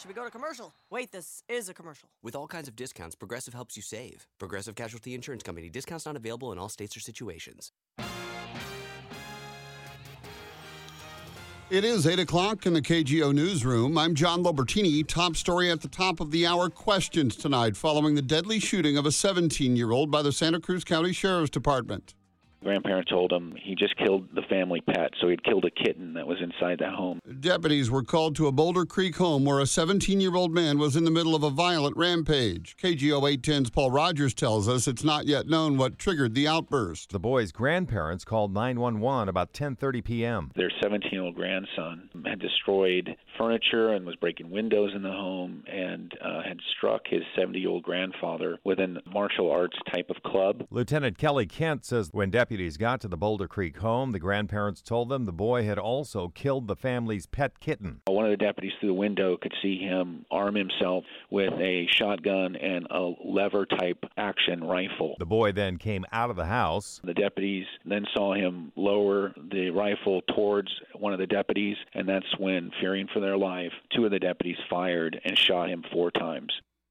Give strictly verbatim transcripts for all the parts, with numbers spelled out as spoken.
should we go to commercial? Wait, this is a commercial. With all kinds of discounts, Progressive helps you save. Progressive Casualty Insurance Company. Discounts not available in all states or situations. It is eight o'clock in the K G O Newsroom. I'm John Lobertini. Top story at the top of the hour. Questions tonight following the deadly shooting of a seventeen-year-old by the Santa Cruz County Sheriff's Department. Grandparents told him he just killed the family pet, so he'd killed a kitten that was inside the home. Deputies were called to a Boulder Creek home where a seventeen-year-old man was in the middle of a violent rampage. K G O eight ten's Paul Rogers tells us it's not yet known what triggered the outburst. The boy's grandparents called nine one one about ten thirty p.m. Their seventeen-year-old grandson had destroyed furniture and was breaking windows in the home and uh, had struck his seventy-year-old grandfather with a martial arts type of club. Lieutenant Kelly Kent says when deputies got to the Boulder Creek home, the grandparents told them the boy had also killed the family's pet kitten. One of the deputies through the window could see him arm himself with a shotgun and a lever-type action rifle. The boy then came out of the house. The deputies then saw him lower the rifle towards one of the deputies, and that's when, fearing for their life, two of the deputies fired and shot him four times.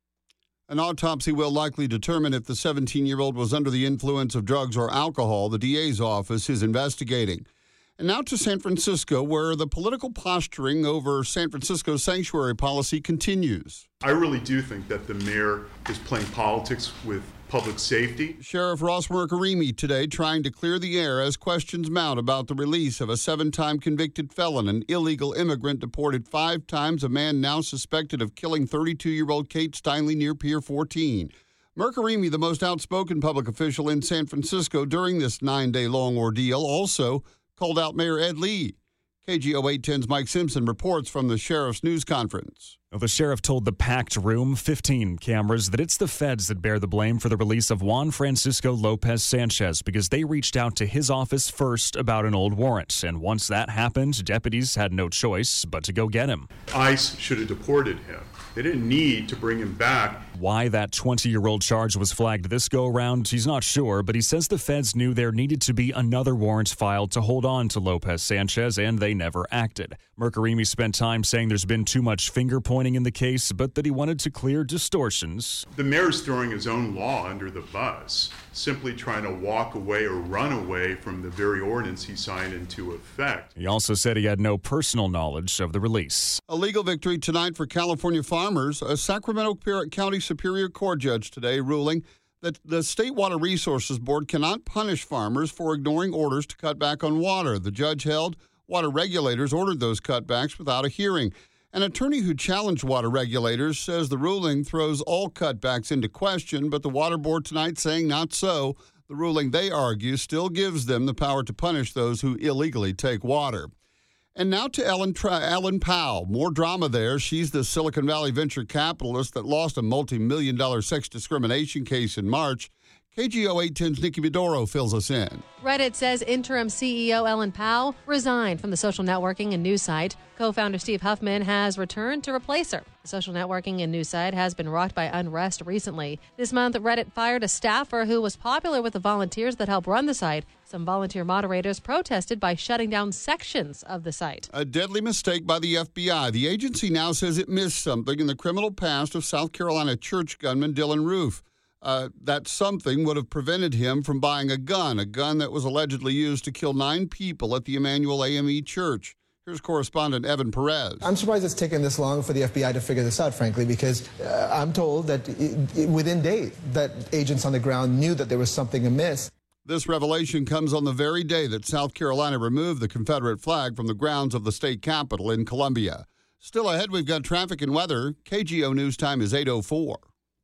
An autopsy will likely determine if the seventeen-year-old was under the influence of drugs or alcohol. The D A's office is investigating. And now to San Francisco, where the political posturing over San Francisco's sanctuary policy continues. I really do think that the mayor is playing politics with public safety. Sheriff Ross Mercarimi today trying to clear the air as questions mount about the release of a seven-time convicted felon, an illegal immigrant deported five times, a man now suspected of killing thirty-two-year-old Kate Steinle near Pier fourteen. Mercarimi, the most outspoken public official in San Francisco during this nine-day-long ordeal, also called out Mayor Ed Lee. K G O eight ten's Mike Simpson reports from the sheriff's news conference. The sheriff told the packed room, fifteen cameras, that it's the feds that bear the blame for the release of Juan Francisco Lopez Sanchez because they reached out to his office first about an old warrant. And once that happened, deputies had no choice but to go get him. ICE should have deported him. They didn't need to bring him back. Why that twenty-year-old charge was flagged this go-around, he's not sure, but he says the feds knew there needed to be another warrant filed to hold on to Lopez Sanchez, and they never acted. Mercarimi spent time saying there's been too much finger-pointing in the case, but that he wanted to clear distortions. The mayor's throwing his own law under the bus, simply trying to walk away or run away from the very ordinance he signed into effect. He also said he had no personal knowledge of the release. A legal victory tonight for California farmers. A Sacramento County Superior Court judge today ruling that the State Water Resources Board cannot punish farmers for ignoring orders to cut back on water. The judge held water regulators ordered those cutbacks without a hearing. An attorney who challenged water regulators says the ruling throws all cutbacks into question, but the Water Board tonight saying not so. The ruling, they argue, still gives them the power to punish those who illegally take water. And now to Ellen, Ellen Powell. More drama there. She's the Silicon Valley venture capitalist that lost a multi-million dollar sex discrimination case in March. K G O eight ten's Nikki Medoro fills us in. Reddit says interim C E O Ellen Powell resigned from the social networking and news site. Co-founder Steve Huffman has returned to replace her. The social networking and news site has been rocked by unrest recently. This month, Reddit fired a staffer who was popular with the volunteers that help run the site. Some volunteer moderators protested by shutting down sections of the site. A deadly mistake by the F B I. The agency now says it missed something in the criminal past of South Carolina church gunman Dylann Roof. Uh, that something would have prevented him from buying a gun, a gun that was allegedly used to kill nine people at the Emmanuel A M E Church. Here's correspondent Evan Perez. I'm surprised it's taken this long for the F B I to figure this out, frankly, because uh, I'm told that it, it, within days that agents on the ground knew that there was something amiss. This revelation comes on the very day that South Carolina removed the Confederate flag from the grounds of the state capitol in Columbia. Still ahead, we've got traffic and weather. K G O News Time is eight oh four.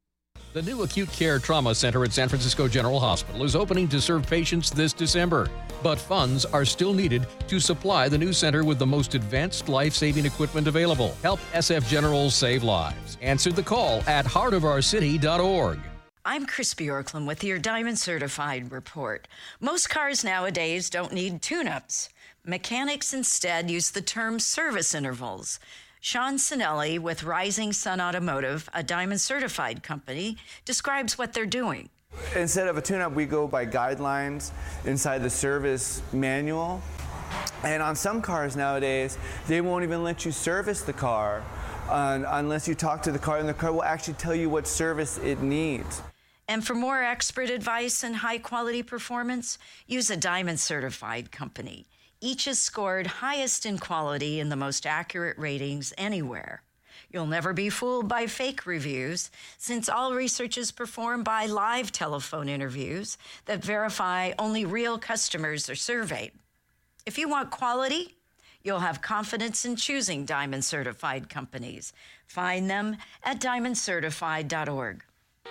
The new Acute Care Trauma Center at San Francisco General Hospital is opening to serve patients this December. But funds are still needed to supply the new center with the most advanced life-saving equipment available. Help S F General save lives. Answer the call at heart of our city dot org. I'm Chris Bjorklund with your Diamond Certified report. Most cars nowadays don't need tune-ups. Mechanics instead use the term service intervals. Sean Sinelli with Rising Sun Automotive, a Diamond Certified company, describes what they're doing. Instead of a tune-up, we go by guidelines inside the service manual. And on some cars nowadays, they won't even let you service the car uh, unless you talk to the car, and the car will actually tell you what service it needs. And for more expert advice and high-quality performance, use a Diamond-certified company. Each is scored highest in quality and the most accurate ratings anywhere. You'll never be fooled by fake reviews, since all research is performed by live telephone interviews that verify only real customers are surveyed. If you want quality, you'll have confidence in choosing Diamond-certified companies. Find them at diamond certified dot org.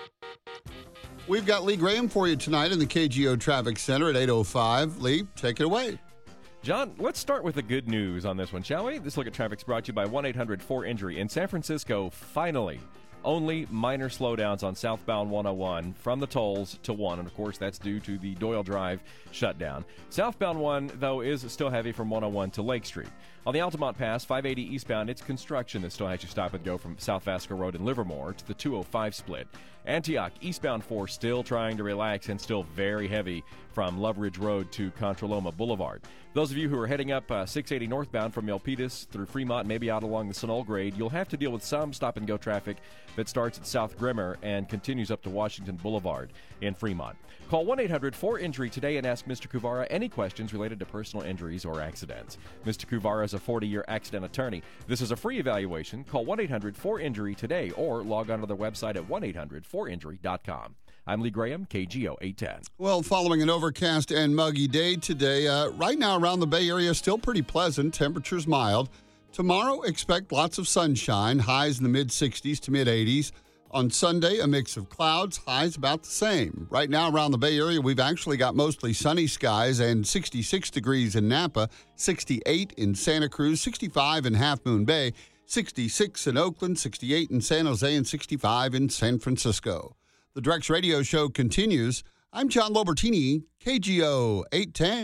We've got Lee Graham for you tonight in the K G O Traffic Center at eight oh five. Lee, take it away. John, let's start with the good news on this one, shall we? This look at traffic's brought to you by one eight hundred four injury. In San Francisco, finally, only minor slowdowns on southbound one oh one from the tolls to one, and of course that's due to the Doyle Drive shutdown. Southbound one, though, is still heavy from one oh one to Lake Street. On the Altamont Pass, five eighty eastbound, it's construction that still has you stop and go from South Vasco Road in Livermore to the two oh five split. Antioch, eastbound four, still trying to relax and still very heavy from Love Ridge Road to Contra Loma Boulevard. Those of you who are heading up uh, six eighty northbound from Milpitas through Fremont, maybe out along the Sunol grade, you'll have to deal with some stop-and-go traffic that starts at South Grimmer and continues up to Washington Boulevard in Fremont. Call one eight hundred four injury today and ask Mister Kuvara any questions related to personal injuries or accidents. Mister Kuvara is a forty-year accident attorney. This is a free evaluation. Call one eight hundred four injury today or log on to their website at one eight hundred four injury dot com. I'm Lee Graham, K G O eight ten. Well, following an overcast and muggy day today, uh, right now around the Bay Area, still pretty pleasant. Temperatures mild. Tomorrow, expect lots of sunshine, highs in the mid-sixties to mid-eighties. On Sunday, a mix of clouds, highs about the same. Right now around the Bay Area, we've actually got mostly sunny skies and sixty-six degrees in Napa, sixty-eight in Santa Cruz, sixty-five in Half Moon Bay, sixty-six in Oakland, sixty-eight in San Jose, and sixty-five in San Francisco. The Drex Radio Show continues. I'm John Lobertini, K G O eight ten.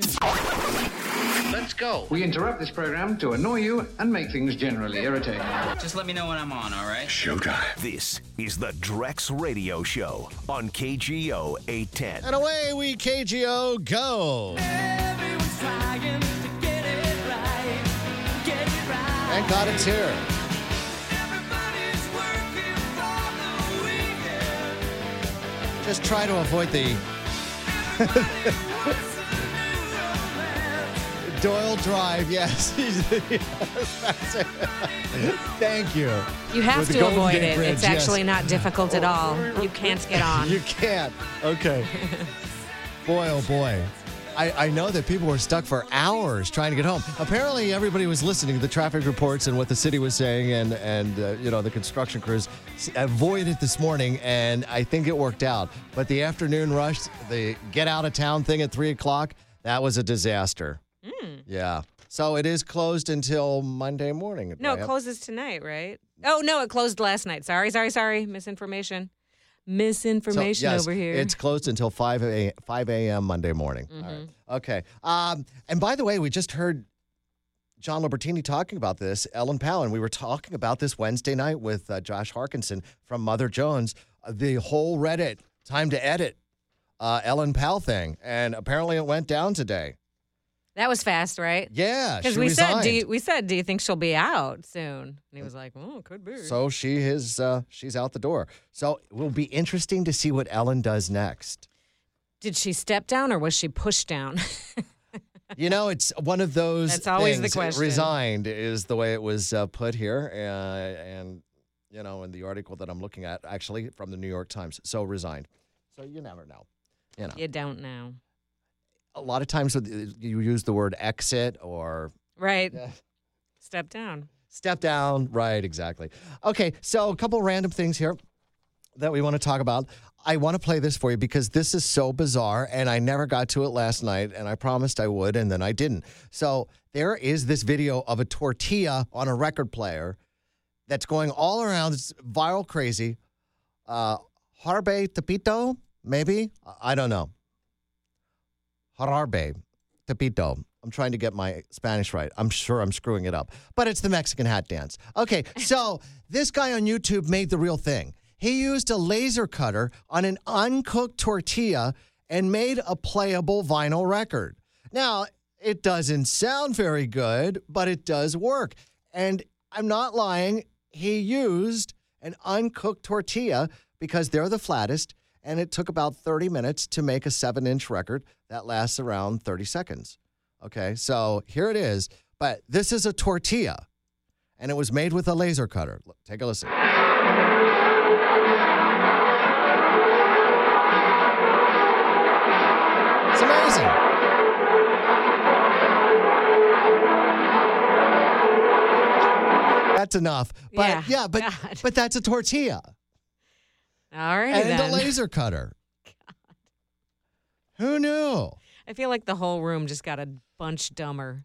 Let's go. We interrupt this program to annoy you and make things generally irritating. Just let me know when I'm on, all right? Showtime. This is the Drex Radio Show on K G O eight ten. And away we K G O go. Everyone's trying to get it right. Get it right. Thank God it's here. Everybody's working for the weekend. Just try to avoid the Doyle Drive, yes. Yes, that's it. Thank you. You have With to avoid it. Bridge, it's actually yes. not difficult at all. You can't get on. You can't. Okay. Boy, oh boy. I, I know that people were stuck for hours trying to get home. Apparently, everybody was listening to the traffic reports and what the city was saying, and, and uh, you know, the construction crews avoided it this morning, and I think it worked out. But the afternoon rush, the get out of town thing at three o'clock, that was a disaster. Mm. Yeah. So it is closed until Monday morning. No, it closes tonight, right? Oh, no, it closed last night. Sorry, sorry, sorry. Misinformation. Misinformation so, yes, over here. It's closed until five a.m. Monday morning. Mm-hmm. All right. Okay. Um, and by the way, we just heard John Lobertini talking about this, Ellen Powell, and we were talking about this Wednesday night with uh, Josh Harkinson from Mother Jones, uh, the whole Reddit time to edit uh, Ellen Powell thing. And apparently it went down today. That was fast, right? Yeah, because we said, do you, we said, do you think she'll be out soon? And he was like, "Oh, it could be." So she is, uh, she's out the door. So it will be interesting to see what Ellen does next. Did she step down or was she pushed down? You know, it's one of those. That's always things. the question. Resigned is the way it was uh, put here, uh, and you know, in the article that I'm looking at, actually from the New York Times. So resigned. So you never know. You know, you don't know. A lot of times you use the word exit or... Right. Yeah. Step down. Step down. Right, exactly. Okay, so a couple random things here that we want to talk about. I want to play this for you because this is so bizarre, and I never got to it last night, and I promised I would, and then I didn't. So there is this video of a tortilla on a record player that's going all around. It's viral crazy. Uh, Jarabe Tepito, maybe? I don't know. Jarabe Tepito. I'm trying to get my Spanish right. I'm sure I'm screwing it up. But it's the Mexican hat dance. Okay, so this guy on YouTube made the real thing. He used a laser cutter on an uncooked tortilla and made a playable vinyl record. Now, it doesn't sound very good, but it does work. And I'm not lying. he used an uncooked tortilla because they're the flattest, and it took about thirty minutes to make a seven-inch record that lasts around thirty seconds. Okay, so here it is. But this is a tortilla, and it was made with a laser cutter. Look, take a listen. It's amazing. That's enough. But Yeah, yeah, but God. but that's a tortilla. All right, And then. a laser cutter. Who knew? I feel like the whole room just got a bunch dumber.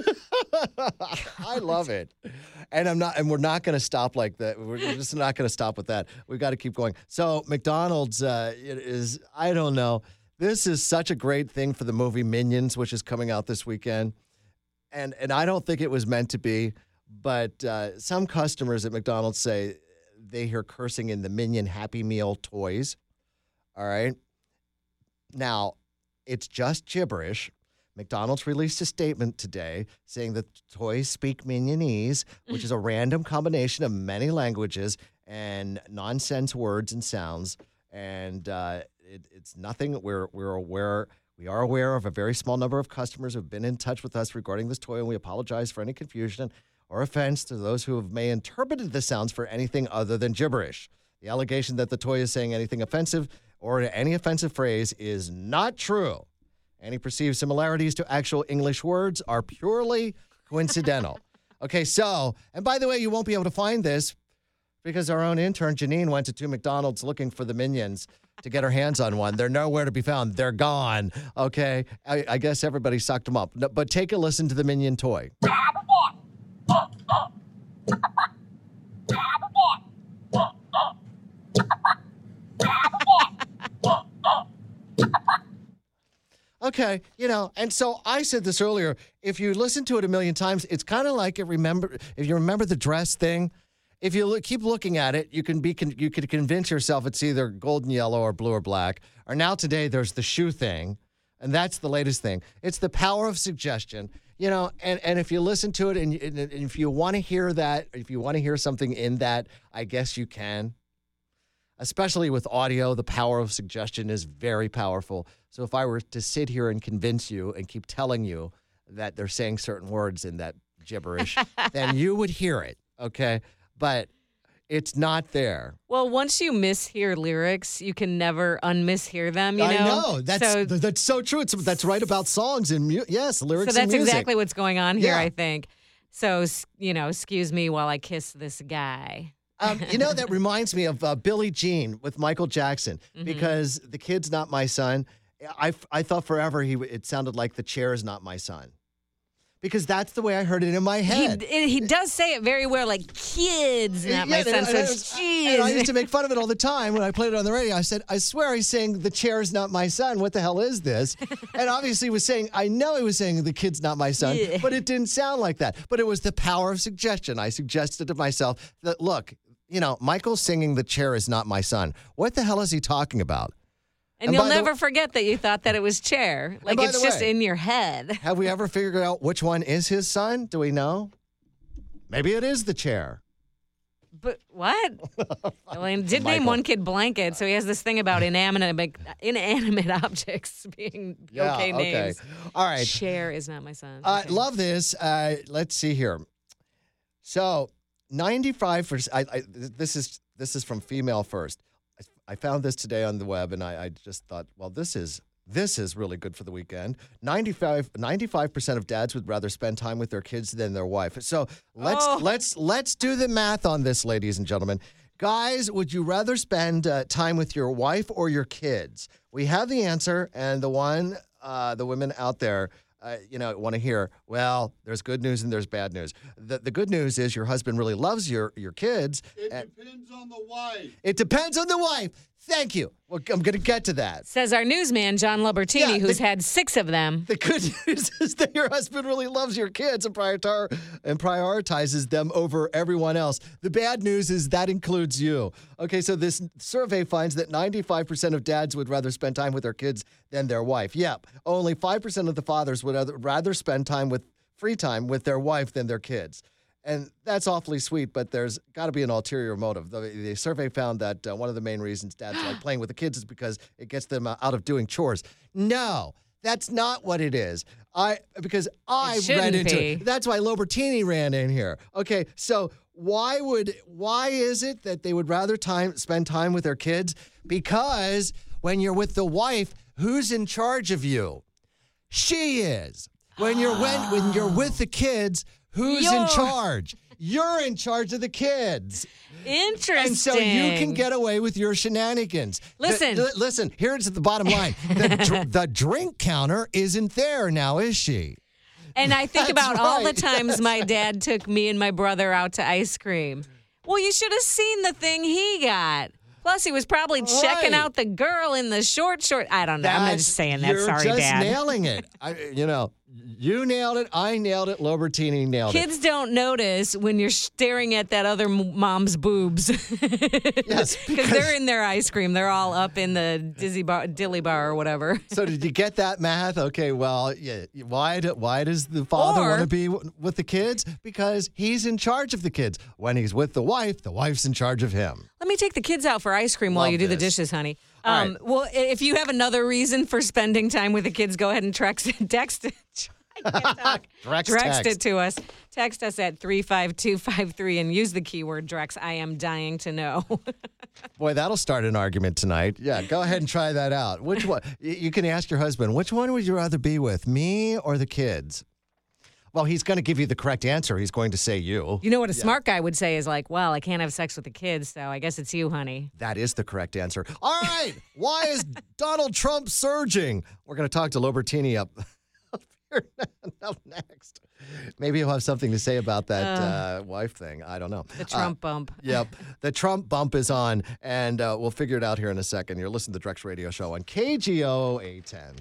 I love it. And I'm not and we're not going to stop like that. We're just not going to stop with that. We've got to keep going. So McDonald's uh, it is I don't know. This is such a great thing for the movie Minions, which is coming out this weekend. And and I don't think it was meant to be, but uh, some customers at McDonald's say they hear cursing in the Minion Happy Meal toys. All right. Now, it's just gibberish. McDonald's released a statement today saying that toys speak Minionese, which is a random combination of many languages and nonsense words and sounds. And uh, it, it's nothing. We're we're aware. We are aware of a very small number of customers who have been in touch with us regarding this toy, and we apologize for any confusion or offense to those who have may interpreted the sounds for anything other than gibberish. The allegation that the toy is saying anything offensive or any offensive phrase is not true. Any perceived similarities to actual English words are purely coincidental. Okay, so, and by the way, you won't be able to find this because our own intern, Janine, went to two McDonald's looking for the Minions to get her hands on one. They're nowhere to be found. They're gone. Okay, I, I guess everybody sucked them up. No, but take a listen to the Minion toy. Okay, you know, and so I said this earlier. If you listen to it a million times, it's kind of like it remember. If you remember the dress thing, if you look, keep looking at it, you can be con- you could convince yourself it's either golden yellow or blue or black. Or now today, there's the shoe thing, and that's the latest thing. It's the power of suggestion, you know. And, and if you listen to it, and, and if you want to hear that, if you want to hear something in that, I guess you can. Especially with audio, the power of suggestion is very powerful. So if I were to sit here and convince you and keep telling you that they're saying certain words in that gibberish, then you would hear it, okay? But it's not there. Well, once you mishear lyrics, you can never unmishear them, you know? I know. That's so, that's so true. It's, that's right about songs and mu- yes, lyrics So and that's music. exactly what's going on here, Yeah. I think. So, you know, excuse me while I kiss this guy. Um, you know, that reminds me of uh, Billie Jean with Michael Jackson Mm-hmm. because The Kid's Not My Son. I, I thought forever he it sounded like The Chair Is Not My Son because that's the way I heard it in my head. He, he does say it very well, like kids, not my Yeah, son. and- So and- it's and I used jeez. to make fun of it all the time when I played it on the radio. I said, I swear he's saying The Chair Is Not My Son. What the hell is this? And obviously he was saying, I know he was saying The Kid's Not My Son, Yeah. but it didn't sound like that. But it was the power of suggestion. I suggested to myself that, look, you know, Michael's singing The Chair Is Not My Son. What the hell is he talking about? And, And you'll by the never wa- forget that you thought that it was chair. Like by it's the just way- in your head. Have we ever figured out which one is his son? Do we know? Maybe it is The Chair. But what? Elaine did name Michael. one kid Blanket, so he has this thing about inanimate inanimate objects being Yeah, okay okay. names. All right. Chair is not my son. I Okay. love this. Uh, let's see here. So, ninety-five percent. I, I, this is this is from Female First. I, I found this today on the web, and I, I just thought, well, this is this is really good for the weekend. ninety-five percent of dads would rather spend time with their kids than their wife. So let's Oh. let's let's do the math on this, ladies and gentlemen. Guys, would you rather spend uh, time with your wife or your kids? We have the answer, and the one, uh, the women out there, uh, you know, want to hear. Well, there's good news and there's bad news. The, the good news is your husband really loves your your kids. It and- depends on the wife. it depends on the wife. Thank you. Well, I'm going to get to that. Says our newsman, John Lobertini, Yeah, who's the- had six of them. The good news is that your husband really loves your kids and, prior- and prioritizes them over everyone else. The bad news is that includes you. Okay, so this survey finds that ninety-five percent of dads would rather spend time with their kids than their wife. Yep, only five percent of the fathers would rather- rather spend time with free time with their wife than their kids. And that's awfully sweet, but there's got to be an ulterior motive. The, the survey found that uh, one of the main reasons dads like playing with the kids is because it gets them uh, out of doing chores. No, that's not what it is. I because I read into be. it. That's why Lobertini ran in here. Okay, so why would why is it that they would rather time spend time with their kids? Because when you're with the wife, who's in charge of you? She is. When you're when, when you're with the kids, who's You're- in charge? You're in charge of the kids. Interesting. And so you can get away with your shenanigans. Listen. The- li- listen, here's the bottom line. The, dr- the drink counter isn't there now, is she? And I think That's about all the right, times yes. my dad took me and my brother out to ice cream. Well, you should have seen the thing he got. Plus, he was probably checking Right. out the girl in the short short. I don't know. I'm not That's- just saying that. You're Sorry, just Dad. nailing it. I, you know, you nailed it. I nailed it. Lobertini nailed Kids don't notice when you're staring at that other m- mom's boobs. Yes, because they're in their ice cream. They're all up in the dizzy bar, dilly bar or whatever. it. So did you get that math? Okay, well, yeah. Why, do, why does the father Or- want to be w- with the kids? Because he's in charge of the kids. When he's with the wife, the wife's in charge of him. Let me take the kids out for ice cream while Love you do the this. dishes, honey. All Um, Well, if you have another reason for spending time with the kids, go ahead and text text it. I can't talk. Drex Drext text. it to us. Text us at three five two five three and use the keyword Drex. I am dying to know. Boy, that'll start an argument tonight. Yeah, go ahead and try that out. Which one? y- You can ask your husband, which one would you rather be with, me or the kids? Well, he's going to give you the correct answer. He's going to say you. You know what a smart guy would say is like, well, I can't have sex with the kids, so I guess it's you, honey. That is the correct answer. All right. Why is Donald Trump surging? We're going to talk to Lobertini up, up here up next. Maybe he'll have something to say about that uh, Uh, wife thing. I don't know. The Trump Uh, bump. Yep. The Trump bump is on, and uh, we'll figure it out here in a second. You're listening to the Drex Radio Show on K G O eight ten.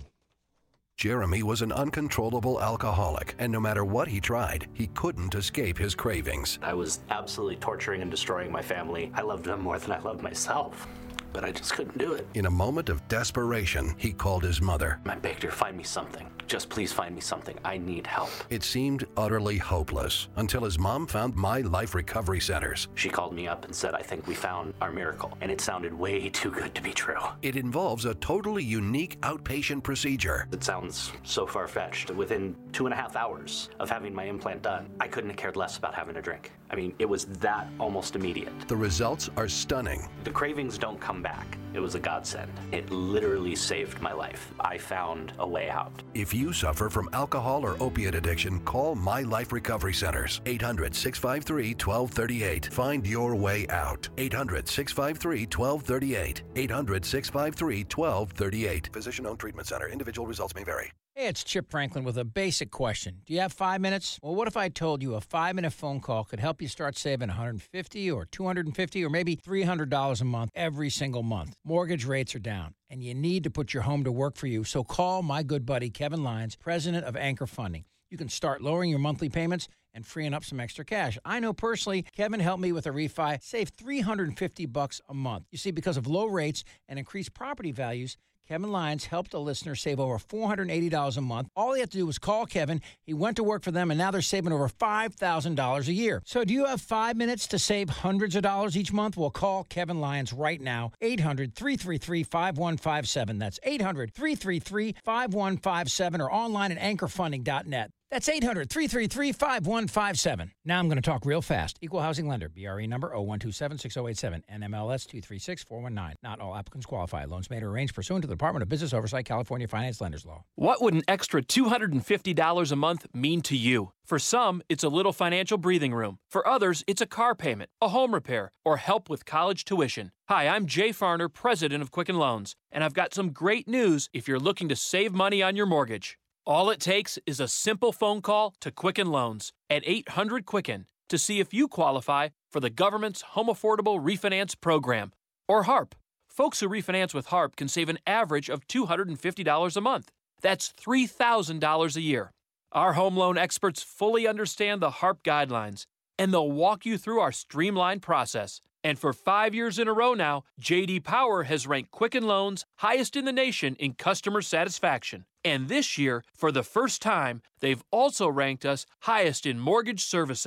Jeremy was an uncontrollable alcoholic, and no matter what he tried, he couldn't escape his cravings. I was absolutely torturing and destroying my family. I loved them more than I loved myself, but I just couldn't do it. In a moment of desperation, he called his mother. I begged her, find me something. Just please find me something. I need help. It seemed utterly hopeless until his mom found My Life Recovery Centers. She called me up and said, I think we found our miracle. And it sounded way too good to be true. It involves a totally unique outpatient procedure. It sounds so far-fetched. Within two and a half hours of having my implant done, I couldn't have cared less about having a drink. I mean, it was that almost immediate. The results are stunning. The cravings don't come back. It was a godsend. It literally saved my life. I found a way out. If you suffer from alcohol or opiate addiction, call My Life Recovery Centers. eight hundred, six five three, one two three eight. Find your way out. eight hundred, six five three, one two three eight. eight hundred, six five three, one two three eight. Physician-owned treatment center. Individual results may vary. Hey, it's Chip Franklin with a basic question. Do you have five minutes? Well, what if I told you a five-minute phone call could help you start saving one hundred fifty dollars or two hundred fifty dollars or maybe three hundred dollars a month every single month? Mortgage rates are down, and you need to put your home to work for you, so call my good buddy Kevin Lyons, president of Anchor Funding. You can start lowering your monthly payments and freeing up some extra cash. I know personally, Kevin helped me with a refi, saved three hundred fifty bucks a month. You see, because of low rates and increased property values, Kevin Lyons helped a listener save over four hundred eighty dollars a month. All he had to do was call Kevin. He went to work for them, and now they're saving over five thousand dollars a year. So do you have five minutes to save hundreds of dollars each month? Well, call Kevin Lyons right now, eight hundred, three three three, five one five seven. That's eight hundred, three three three, five one five seven or online at anchor funding dot net. That's eight hundred, three three three, five one five seven. Now I'm going to talk real fast. Equal housing lender, B R E number zero one two seven, six zero eight seven, N M L S two three six, four one nine. Not all applicants qualify. Loans made or arranged pursuant to the Department of Business Oversight, California Finance Lenders Law. What would an extra two hundred fifty dollars a month mean to you? For some, it's a little financial breathing room. For others, it's a car payment, a home repair, or help with college tuition. Hi, I'm Jay Farner, president of Quicken Loans, and I've got some great news if you're looking to save money on your mortgage. All it takes is a simple phone call to Quicken Loans at eight hundred Quicken to see if you qualify for the government's Home Affordable Refinance Program, or HARP. Folks who refinance with HARP can save an average of two hundred fifty dollars a month. That's three thousand dollars a year. Our home loan experts fully understand the HARP guidelines, and they'll walk you through our streamlined process. And for five years in a row now, J D Power has ranked Quicken Loans highest in the nation in customer satisfaction. And this year, for the first time, they've also ranked us highest in mortgage servicing.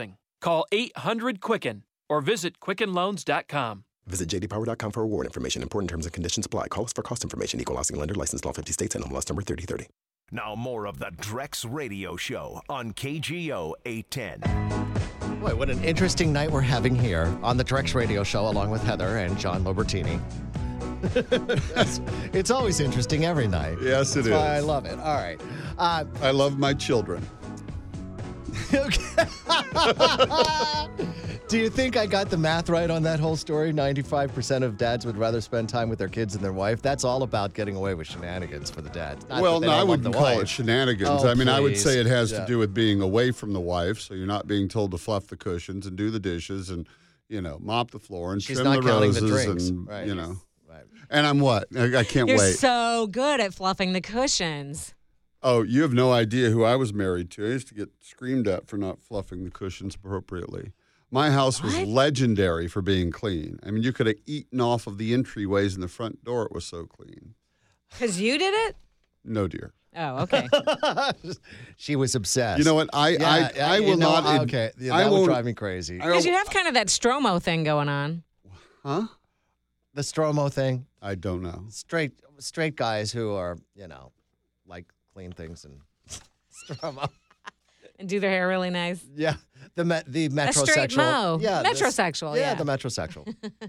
Call eight hundred Quicken or visit quicken loans dot com. Visit j d power dot com for award information. Important terms and conditions apply. Call us for cost information. Equal housing lender. Licensed in all fifty states and N M L S number thirty thirty. Now more of the Drex Radio Show on K G O eight ten. Boy, what an interesting night we're having here on the Drex Radio Show along with Heather and John Lobertini. it's, it's always interesting every night. Yes, it That's why I is. love it. All right. Uh, I love my children. Do you think I got the math right on that whole story? ninety-five percent of dads would rather spend time with their kids than their wife. That's all about getting away with shenanigans for the dads. Not well, that they no, don't I love wouldn't the call wife. it shenanigans. Oh, I mean, I would please. say it has Yeah. to do with being away from the wife, so you're not being told to fluff the cushions and do the dishes and, you know, mop the floor and She's trim not the counting the roses drinks. and, Right. you know. And I'm what? I, I can't You're wait. so good at fluffing the cushions. Oh, you have no idea who I was married to. I used to get screamed at for not fluffing the cushions appropriately. My house was What? legendary for being clean. I mean, you could have eaten off of the entryways in the front door. It was so clean. Because you did it? No, dear. Oh, okay. She was obsessed. You know what? I Yeah, I, yeah, I you will know, not. Okay, yeah, I that would won't- drive me crazy. Because you have kind of that Stromo thing going on. Huh? The Stromo thing. I don't know. Straight straight guys who are, you know, like clean things and Stromo. And do their hair really nice. Yeah, the me- the A metrosexual. straight mo. Yeah, this- Metrosexual, yeah. the metrosexual.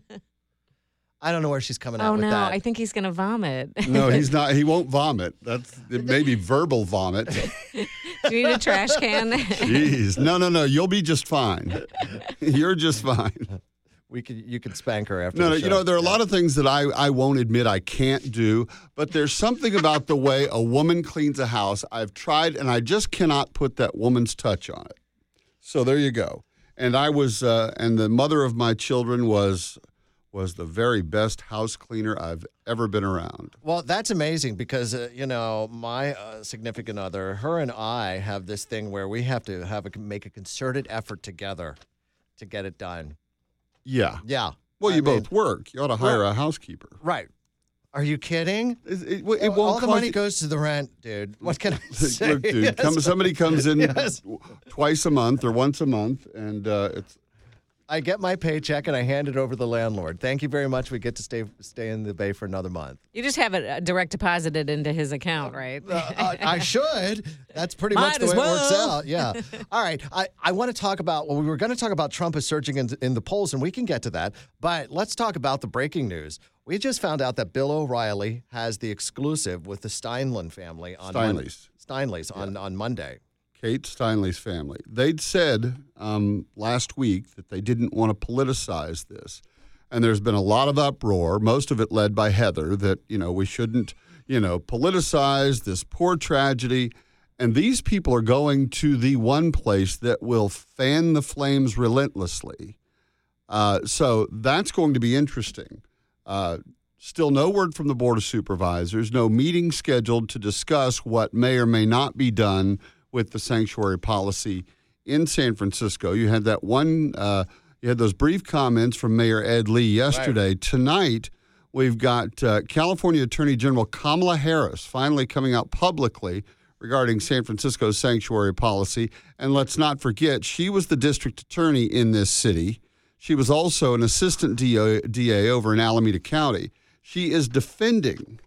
I don't know where she's coming Oh, out with no. that. I think he's going to vomit. No, he's not. He won't vomit. That's it may be verbal vomit. Do you need a trash can? Jeez, no, no, no. You'll be just fine. You're just fine. We could you could spank her after. No, the no. show. You know, there are a lot of things that I I won't admit I can't do, but there's something about the way a woman cleans a house. I've tried, and I just cannot put that woman's touch on it. So there you go. And I was, uh, and the mother of my children was. was the very best house cleaner I've ever been around. Well, that's amazing because, uh, you know, my uh, significant other, her and I have this thing where we have to have a, make a concerted effort together to get it done. Yeah. Yeah. Well, I you mean- both work. You ought to hire Right. a housekeeper. Right. Are you kidding? It, it, it won't All the cost money you- goes to the rent, dude. What can I say? Look, dude, Yes. come, somebody comes in Yes. twice a month or once a month, and uh, it's I get my paycheck and I hand it over to the landlord. Thank you very much. We get to stay stay in the Bay for another month. You just have it uh, direct deposited into his account, right? Uh, I should. That's pretty Might much the as way it works well. out. Yeah. All right. I, I want to talk about, well, we were going to talk about Trump is surging in, in the polls, and we can get to that. But let's talk about the breaking news. We just found out that Bill O'Reilly has the exclusive with the Steinle family on Mon- Steinleys. Steinleys on, on Monday. Kate Steinley's family. They'd said um, last week that they didn't want to politicize this. And there's been a lot of uproar, most of it led by Heather, that, you know, we shouldn't, you know, politicize this poor tragedy. And these people are going to the one place that will fan the flames relentlessly. Uh, so that's going to be interesting. Uh, still no word from the Board of Supervisors, no meeting scheduled to discuss what may or may not be done with the sanctuary policy in San Francisco. You had that one, uh, you had those brief comments from Mayor Ed Lee yesterday. Right. Tonight, we've got uh, California Attorney General Kamala Harris finally coming out publicly regarding San Francisco's sanctuary policy. And let's not forget, she was the district attorney in this city. She was also an assistant D A, D A over in Alameda County. She is defending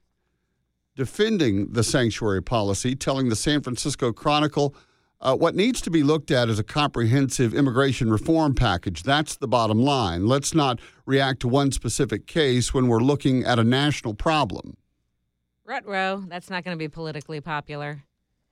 defending the sanctuary policy, telling the San Francisco Chronicle uh, what needs to be looked at is a comprehensive immigration reform package. That's the bottom line. Let's not react to one specific case when we're looking at a national problem. Ruh-roh, that's not going to be politically popular.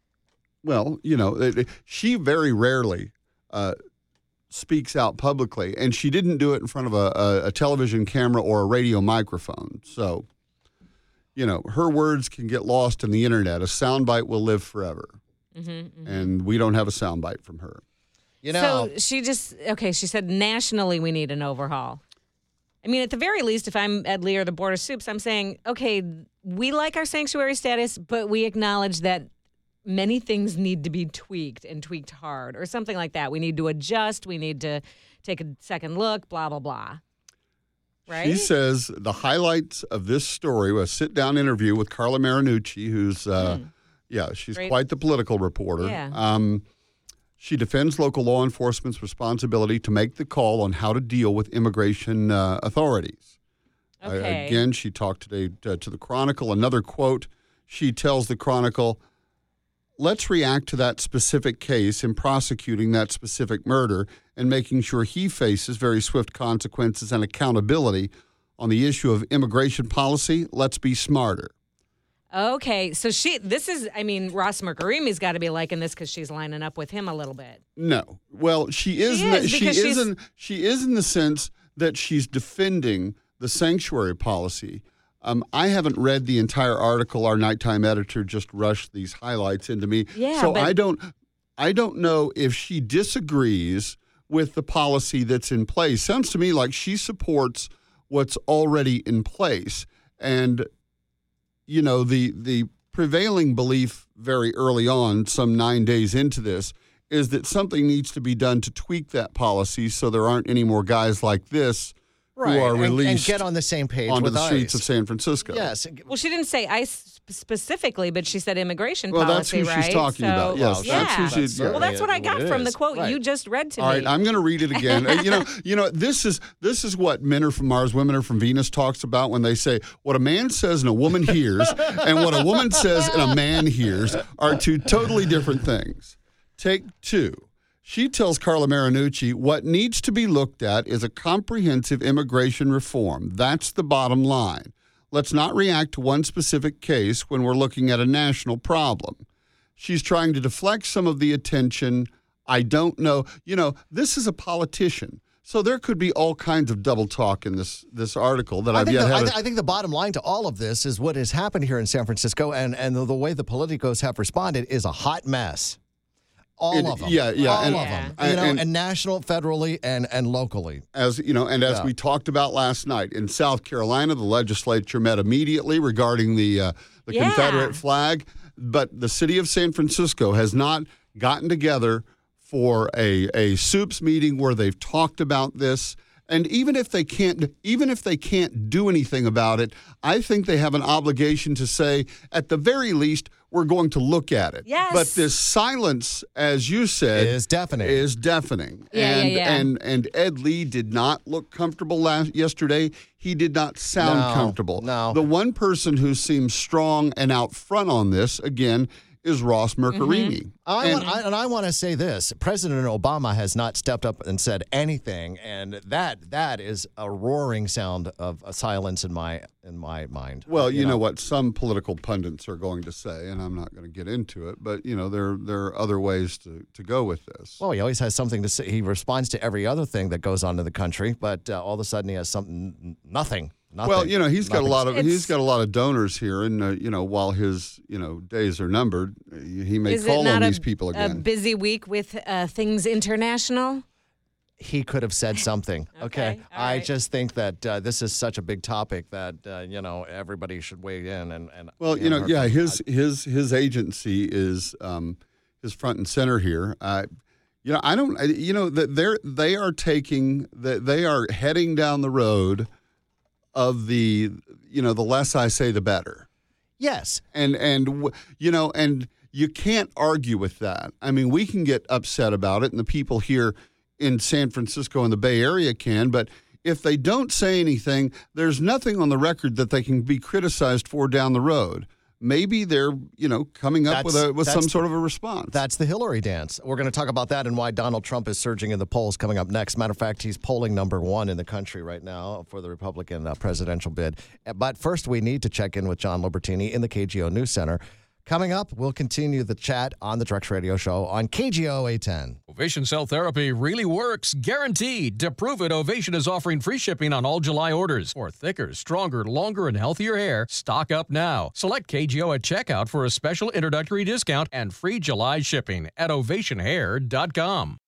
Well, you know, it, it- she very rarely uh, speaks out publicly, and she didn't do it in front of a, a, a television camera or a radio microphone. So, you know, her words can get lost in the internet. A soundbite will live forever. Mm-hmm, mm-hmm. And we don't have a soundbite from her. You know, So she just, okay, she said nationally we need an overhaul. I mean, at the very least, if I'm Ed Lee or the Board of Soups, I'm saying, okay, we like our sanctuary status, but we acknowledge that many things need to be tweaked and tweaked hard or something like that. We need to adjust. We need to take a second look, blah, blah, blah. Right? She says the highlights of this story was a sit-down interview with Carla Marinucci, who's, uh, Mm. yeah, she's Great. quite the political reporter. Yeah. Um, She defends local law enforcement's responsibility to make the call on how to deal with immigration uh, authorities. Okay. Uh, again, she talked today to, to the Chronicle. Another quote, she tells the Chronicle, let's react to that specific case in prosecuting that specific murder and making sure he faces very swift consequences and accountability. On the issue of immigration policy, let's be smarter. Okay, so she, this is, I mean, Ross Mercarimi's got to be liking this because she's lining up with him a little bit. No. Well, she is. She in the, is, she because is she's- in, she is in the sense that she's defending the sanctuary policy. Um, I haven't read the entire article. Our nighttime editor just rushed these highlights into me. Yeah, so but- I don't. I don't know if she disagrees with the policy that's in place. Sounds to me like she supports what's already in place, and you know the the prevailing belief very early on, some nine days into this, is that something needs to be done to tweak that policy so there aren't any more guys like this Right, who are and- released and get on the same page onto with the streets ICE. of San Francisco. Yes. Well, she didn't say ICE specifically, but she said immigration Well, that's policy, who she's right? talking So- about. Yes, yeah. that's who she's. Well, that's what I got it from the is. quote Right. you just read to All me. right, I'm going to read it again. Uh, you know, you know, this is this is what Men Are From Mars, Women Are From Venus talks about when they say what a man says and a woman hears, and what a woman says and a man hears are two totally different things. Take two. She tells Carla Marinucci what needs to be looked at is a comprehensive immigration reform. That's the bottom line. Let's not react to one specific case when we're looking at a national problem. She's trying to deflect some of the attention. I don't know. You know, this is a politician. So there could be all kinds of double talk in this this article that I I've think, yet the, I, had. th- I think the bottom line to all of this is what has happened here in San Francisco, and, and the, the way the politicos have responded is a hot mess. All It- of them. yeah, yeah, All and- of them. and- You know, and- and, national, federally, and, and locally. As you know, and as Yeah. we talked about last night in South Carolina, the legislature met immediately regarding the uh, the Yeah. Confederate flag, but the city of San Francisco has not gotten together for a a soups meeting where they've talked about this. And even if they can't, even if they can't do anything about it, I think they have an obligation to say, at the very least, we're going to look at it. Yes. But this silence, as you said, Is deafening. Is deafening. Yeah, yeah, and, yeah. and and Ed Lee did not look comfortable last yesterday. He did not sound No, comfortable. no. The one person who seems strong and out front on this again is Ross Mercarini. I And- want, I, and I want to say this: President Obama has not stepped up and said anything, and that that is a roaring sound of a silence in my in my mind. Well, you, know. what some political pundits are going to say, and I'm not going to get into it, but you know there there are other ways to, to go with this. Well, he always has something to say. He responds to every other thing that goes on in the country, but uh, all of a sudden he has something, nothing. Nothing. Well, you know, he's got a Nothing. lot of It's- he's got a lot of donors here, and uh, you know, while his you know days are numbered, he may Is it call not on a, these people a again. busy week with uh, things international? He could have said something. Okay, Okay, all I right. just think that uh, this is such a big topic that uh, you know everybody should weigh in and and. Well, you know, yeah, his his his agency is um, is front and center here. Uh, you know, I don't. I- You know, that they're they are taking that they are heading down the road of the you know the less I say the better. Yes, and and w- you know and you can't argue with that. I mean, we can get upset about it, and the people here in San Francisco and the Bay Area can, but if they don't say anything, there's nothing on the record that they can be criticized for down the road. Maybe they're, you know, coming up with That's- a with that's- some sort of a response. That's the Hillary dance. We're going to talk about that and why Donald Trump is surging in the polls coming up next. Matter of fact, he's polling number one in the country right now for the Republican uh, presidential bid. Uh, But first, we need to check in with John Libertini in the K G O News Center. Coming up, we'll continue the chat on the Drex Radio Show on K G O eight ten. Ovation Cell Therapy really works, guaranteed. To prove it, Ovation is offering free shipping on all July orders. For thicker, stronger, longer, and healthier hair, stock up now. Select K G O at checkout for a special introductory discount and free July shipping at ovation hair dot com.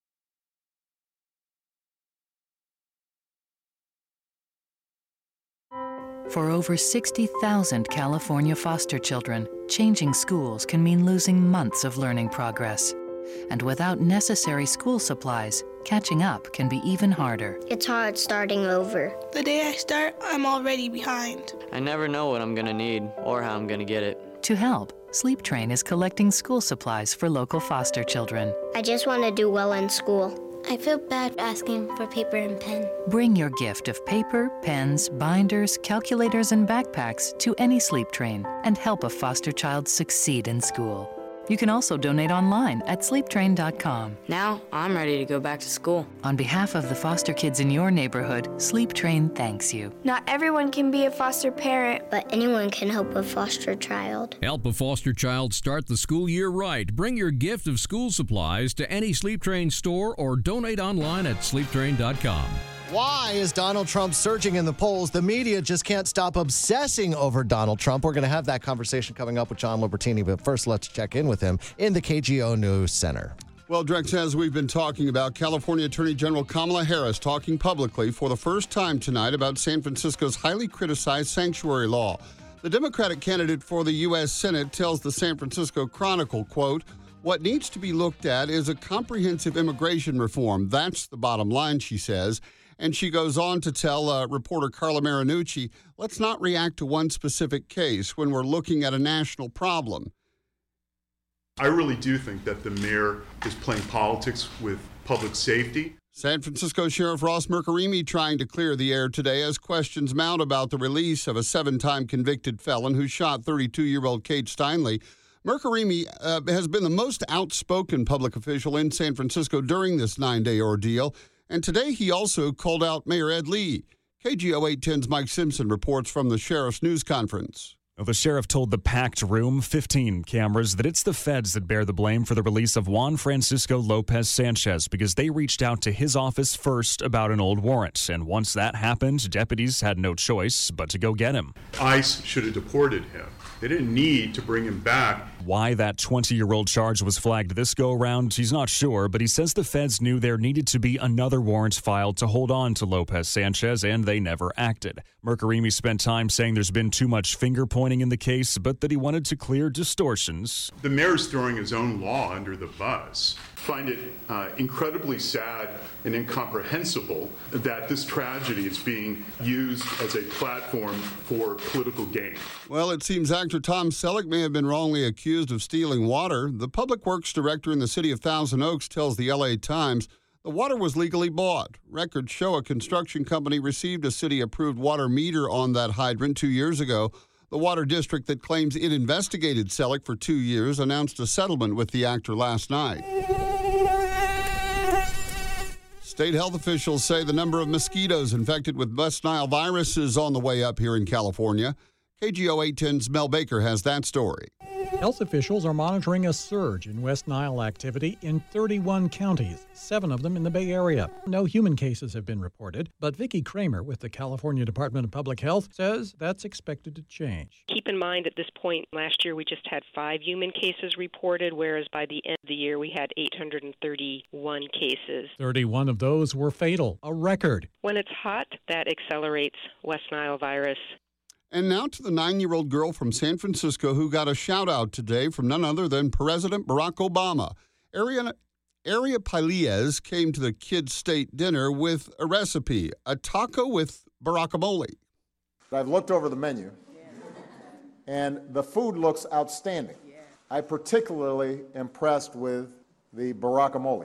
For over sixty thousand California foster children, changing schools can mean losing months of learning progress. And without necessary school supplies, catching up can be even harder. It's hard starting over. The day I start, I'm already behind. I never know what I'm going to need or how I'm going to get it. To help, Sleep Train is collecting school supplies for local foster children. I just want to do well in school. I feel bad asking for paper and pen. Bring your gift of paper, pens, binders, calculators, and backpacks to any Sleep Train and help a foster child succeed in school. You can also donate online at sleep train dot com. Now I'm ready to go back to school. On behalf of the foster kids in your neighborhood, Sleep Train thanks you. Not everyone can be a foster parent, but anyone can help a foster child. Help a foster child start the school year right. Bring your gift of school supplies to any Sleep Train store or donate online at sleep train dot com. Why is Donald Trump surging in the polls? The media just can't stop obsessing over Donald Trump. We're going to have that conversation coming up with John Libertini, but first let's check in with him in the K G O News Center. Well, Drex, as we've been talking about, California Attorney General Kamala Harris talking publicly for the first time tonight about San Francisco's highly criticized sanctuary law. The Democratic candidate for the U S Senate tells the San Francisco Chronicle, quote, "What needs to be looked at is a comprehensive immigration reform. That's the bottom line," she says. And she goes on to tell uh, reporter Carla Marinucci, let's not react to one specific case when we're looking at a national problem. I really do think that the mayor is playing politics with public safety. San Francisco Sheriff Ross Mercurini trying to clear the air today as questions mount about the release of a seven-time convicted felon who shot thirty-two-year-old Kate Steinle. Mercurini uh, has been the most outspoken public official in San Francisco during this nine-day ordeal. And today he also called out Mayor Ed Lee. K G O eight ten's Mike Simpson reports from the sheriff's news conference. The sheriff told the packed room, fifteen cameras, that it's the feds that bear the blame for the release of Juan Francisco Lopez Sanchez because they reached out to his office first about an old warrant. And once that happened, deputies had no choice but to go get him. ICE should have deported him. They didn't need to bring him back. Why that twenty-year-old charge was flagged this go-around, he's not sure, but he says the feds knew there needed to be another warrant filed to hold on to Lopez Sanchez, and they never acted. Mercurini spent time saying there's been too much finger-pointing in the case, but that he wanted to clear distortions. The mayor's throwing his own law under the bus. I find it uh, incredibly sad and incomprehensible that this tragedy is being used as a platform for political gain. Well, it seems actor Tom Selleck may have been wrongly accused of stealing water. The public works director in the city of Thousand Oaks tells the L A Times the water was legally bought. Records show a construction company received a city-approved water meter on that hydrant two years ago. The water district that claims it investigated Selleck for two years announced a settlement with the actor last night. State health officials say the number of mosquitoes infected with West Nile virus is on the way up here in California. K G O eight ten's Mel Baker has that story. Health officials are monitoring a surge in West Nile activity in thirty-one counties, seven of them in the Bay Area. No human cases have been reported, but Vicki Kramer with the California Department of Public Health says that's expected to change. Keep in mind at this point last year we just had five human cases reported, whereas by the end of the year we had eight hundred thirty-one cases. thirty-one of those were fatal, a record. When it's hot, that accelerates West Nile virus. And now to the nine-year-old girl from San Francisco who got a shout-out today from none other than President Barack Obama. Ariana, Aria Paliez came to the kids' state dinner with a recipe, a taco with guacamole. I've looked over the menu, and the food looks outstanding. I'm particularly impressed with the guacamole.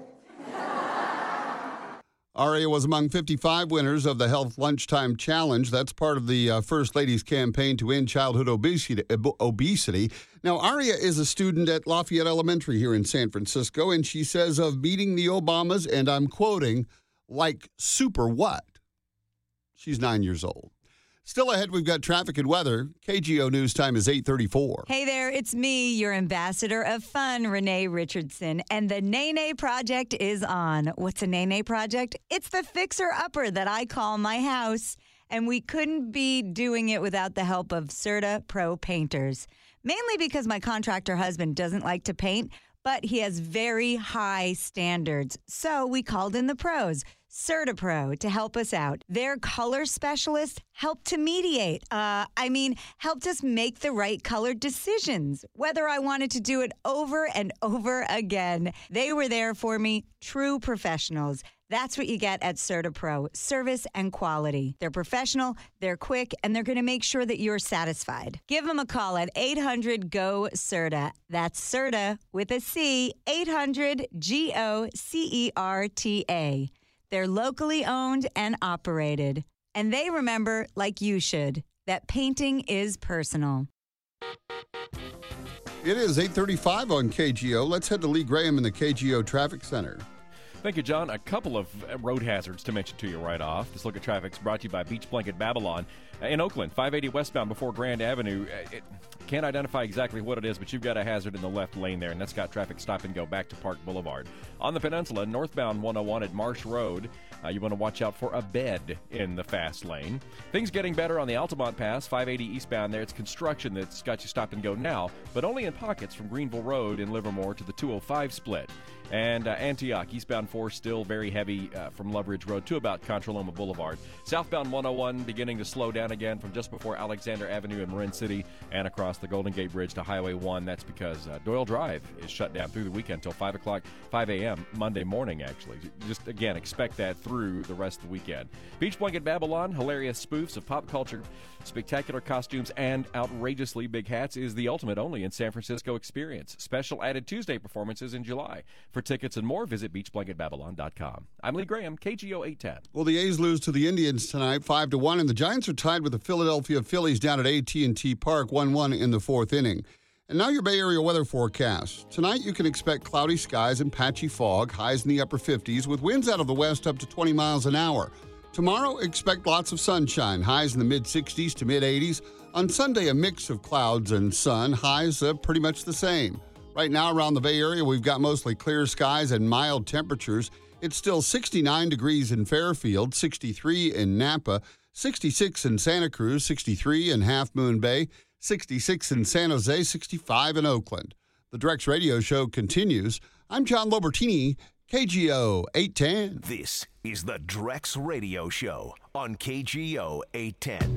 Aria was among fifty-five winners of the Health Lunchtime Challenge. That's part of the uh, First Lady's campaign to end childhood obesity. obesity. Now, Aria is a student at Lafayette Elementary here in San Francisco, and she says of meeting the Obamas, and I'm quoting, like super what? She's nine years old. Still ahead, we've got traffic and weather. K G O News time is eight thirty-four. Hey there, it's me, your ambassador of fun, Renee Richardson, and the Nene Project is on. What's a Nene Project? It's the fixer-upper that I call my house, and we couldn't be doing it without the help of Serta Pro Painters, mainly because my contractor husband doesn't like to paint, but he has very high standards. So we called in the pros, Serta Pro, to help us out. Their color specialist helped to mediate. Uh, I mean, helped us make the right color decisions, whether I wanted to do it over and over again. They were there for me, true professionals. That's what you get at CertaPro, service and quality. They're professional, they're quick, and they're going to make sure that you're satisfied. Give them a call at eight hundred G O CERTA. That's CERTA with a C, eight hundred G O C E R T A. They're locally owned and operated. And they remember, like you should, that painting is personal. It is eight thirty-five on K G O. Let's head to Lee Graham in the K G O Traffic Center. Thank you, John. A couple of road hazards to mention to you right off. This look at traffic's brought to you by Beach Blanket Babylon. In Oakland, five eighty westbound before Grand Avenue. It can't identify exactly what it is, but you've got a hazard in the left lane there, and that's got traffic stop and go back to Park Boulevard. On the peninsula, northbound one oh one at Marsh Road, uh, you want to watch out for a bed in the fast lane. Things getting better on the Altamont Pass, five eighty eastbound there. It's construction that's got you stop and go now, but only in pockets from Greenville Road in Livermore to the two oh five split. And uh, Antioch, eastbound four, still very heavy uh, from Loveridge Road to about Contra Loma Boulevard. Southbound one oh one beginning to slow down again from just before Alexander Avenue in Marin City and across the Golden Gate Bridge to Highway one. That's because uh, Doyle Drive is shut down through the weekend until five o'clock, five a.m. Monday morning, actually. Just, again, expect that through the rest of the weekend. Beach Blanket Babylon, hilarious spoofs of pop culture, spectacular costumes, and outrageously big hats is the ultimate only in San Francisco experience. Special added Tuesday performances in July. For tickets and more, visit beach blanket babylon dot com. I'm Lee Graham, K G O eight ten. Well, the A's lose to the Indians tonight, five to one, and the Giants are tied with the Philadelphia Phillies down at A T and T Park, one one in the fourth inning. And now your Bay Area weather forecast. Tonight you can expect cloudy skies and patchy fog, highs in the upper fifties, with winds out of the west up to twenty miles an hour. Tomorrow, expect lots of sunshine, highs in the mid-sixties to mid-eighties. On Sunday, a mix of clouds and sun, highs uh, pretty much the same. Right now around the Bay Area, we've got mostly clear skies and mild temperatures. It's still sixty-nine degrees in Fairfield, sixty-three in Napa, sixty-six in Santa Cruz, sixty-three in Half Moon Bay, sixty-six in San Jose, sixty-five in Oakland. The Drex Radio Show continues. I'm John Lobertini, K G O eight ten. This is the Drex Radio Show on K G O eight ten.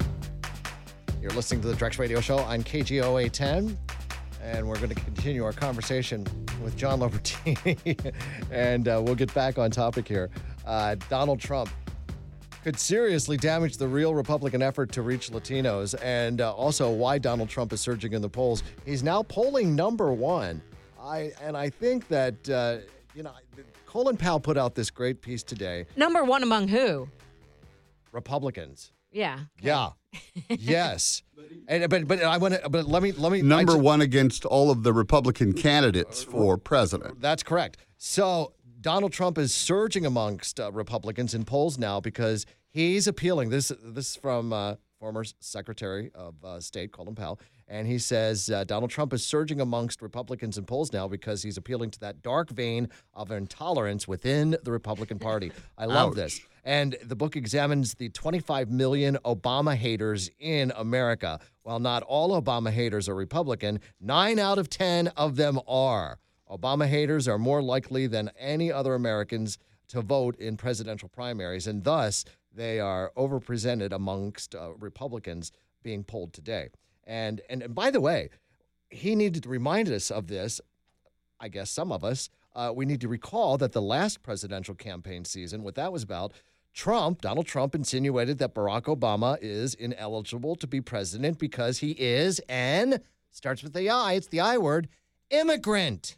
You're listening to the Drex Radio Show on K G O eight ten. And we're going to continue our conversation with John Lobertini. and uh, we'll get back on topic here. Uh, Donald Trump could seriously damage the real Republican effort to reach Latinos, and uh, also why Donald Trump is surging in the polls. He's now polling number one. I And I think that, uh, you know, Colin Powell put out this great piece today. Number one among who? Republicans. Yeah. Yeah. Yes. And, but but I want to. But let me let me. Number just, one against all of the Republican candidates for president. That's correct. So Donald Trump is surging amongst uh, Republicans in polls now because he's appealing. This this is from uh, former Secretary of uh, State Colin Powell, and he says uh, Donald Trump is surging amongst Republicans in polls now because he's appealing to that dark vein of intolerance within the Republican Party. I love Ouch. this. And the book examines the twenty-five million Obama haters in America. While not all Obama haters are Republican, nine out of ten of them are. Obama haters are more likely than any other Americans to vote in presidential primaries, and thus they are overrepresented amongst uh, Republicans being polled today. And, and and by the way, he needed to remind us of this, I guess some of us. Uh, we need to recall that the last presidential campaign season, what that was about, Trump, Donald Trump, insinuated that Barack Obama is ineligible to be president because he is, and starts with the I, it's the I word, immigrant.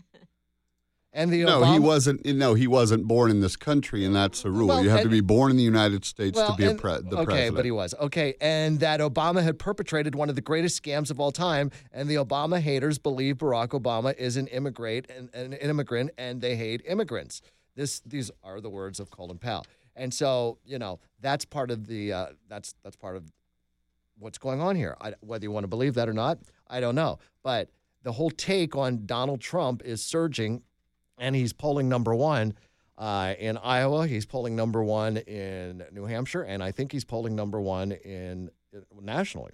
And the no, Obama- he wasn't. No, he wasn't born in this country, and that's a rule. Well, you have and, to be born in the United States well, to be a and, pre- the okay, president. but he was. Okay, and that Obama had perpetrated one of the greatest scams of all time, and the Obama haters believe Barack Obama is an immigrant and an immigrant, and they hate immigrants. This, these are the words of Colin Powell, and so you know that's part of the uh, that's that's part of what's going on here. I, whether you want to believe that or not, I don't know, but the whole take on Donald Trump is surging. And he's polling number one uh, in Iowa. He's polling number one in New Hampshire. And I think he's polling number one in, in nationally.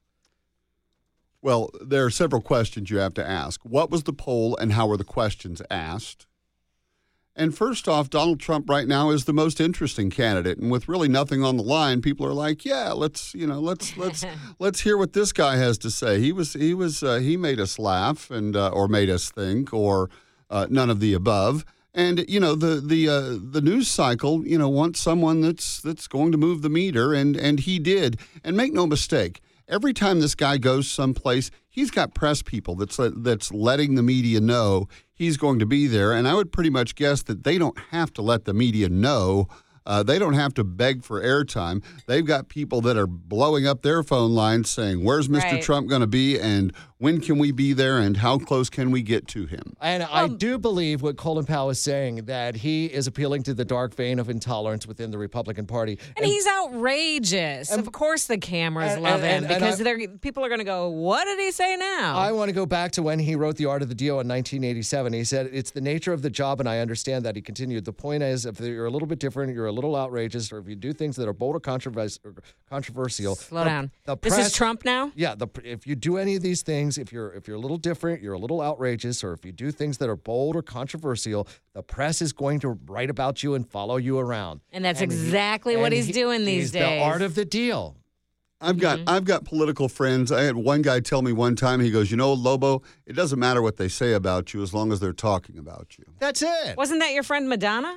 Well, there are several questions you have to ask. What was the poll and how were the questions asked? And first off, Donald Trump right now is the most interesting candidate. And with really nothing on the line, people are like, yeah, let's, you know, let's let's let's hear what this guy has to say. He was he was uh, he made us laugh and uh, or made us think or Uh, none of the above. And you know the the uh, the news cycle, you know, wants someone that's that's going to move the meter, and and he did. And make no mistake, every time this guy goes someplace, he's got press people that's that's letting the media know he's going to be there. And I would pretty much guess that they don't have to let the media know. Uh, they don't have to beg for airtime. They've got people that are blowing up their phone lines saying, where's Mister Right. Trump going to be, and when can we be there, and how close can we get to him? And I do believe what Colin Powell is saying, that he is appealing to the dark vein of intolerance within the Republican Party. And, he's outrageous. of course the cameras and- love and- him and because I- they're, people are going to go, what did he say now? I want to go back to when he wrote The Art of the Deal in nineteen eighty-seven. He said, it's the nature of the job, and I understand that. He continued, the point is, if you're a little bit different, you're a little outrageous, or if you do things that are bold or controvers- or controversial. Slow the- down. the This press- is Trump now? Yeah, the, if you do any of these things, if you're if you're a little different, you're a little outrageous, or if you do things that are bold or controversial, the press is going to write about you and follow you around. And that's And he- exactly what and he's he- doing these he's days. The art of the deal. I've got I've got political friends. I had one guy tell me one time, he goes, you know, Lobo, it doesn't matter what they say about you as long as they're talking about you. That's it. Wasn't that your friend Madonna?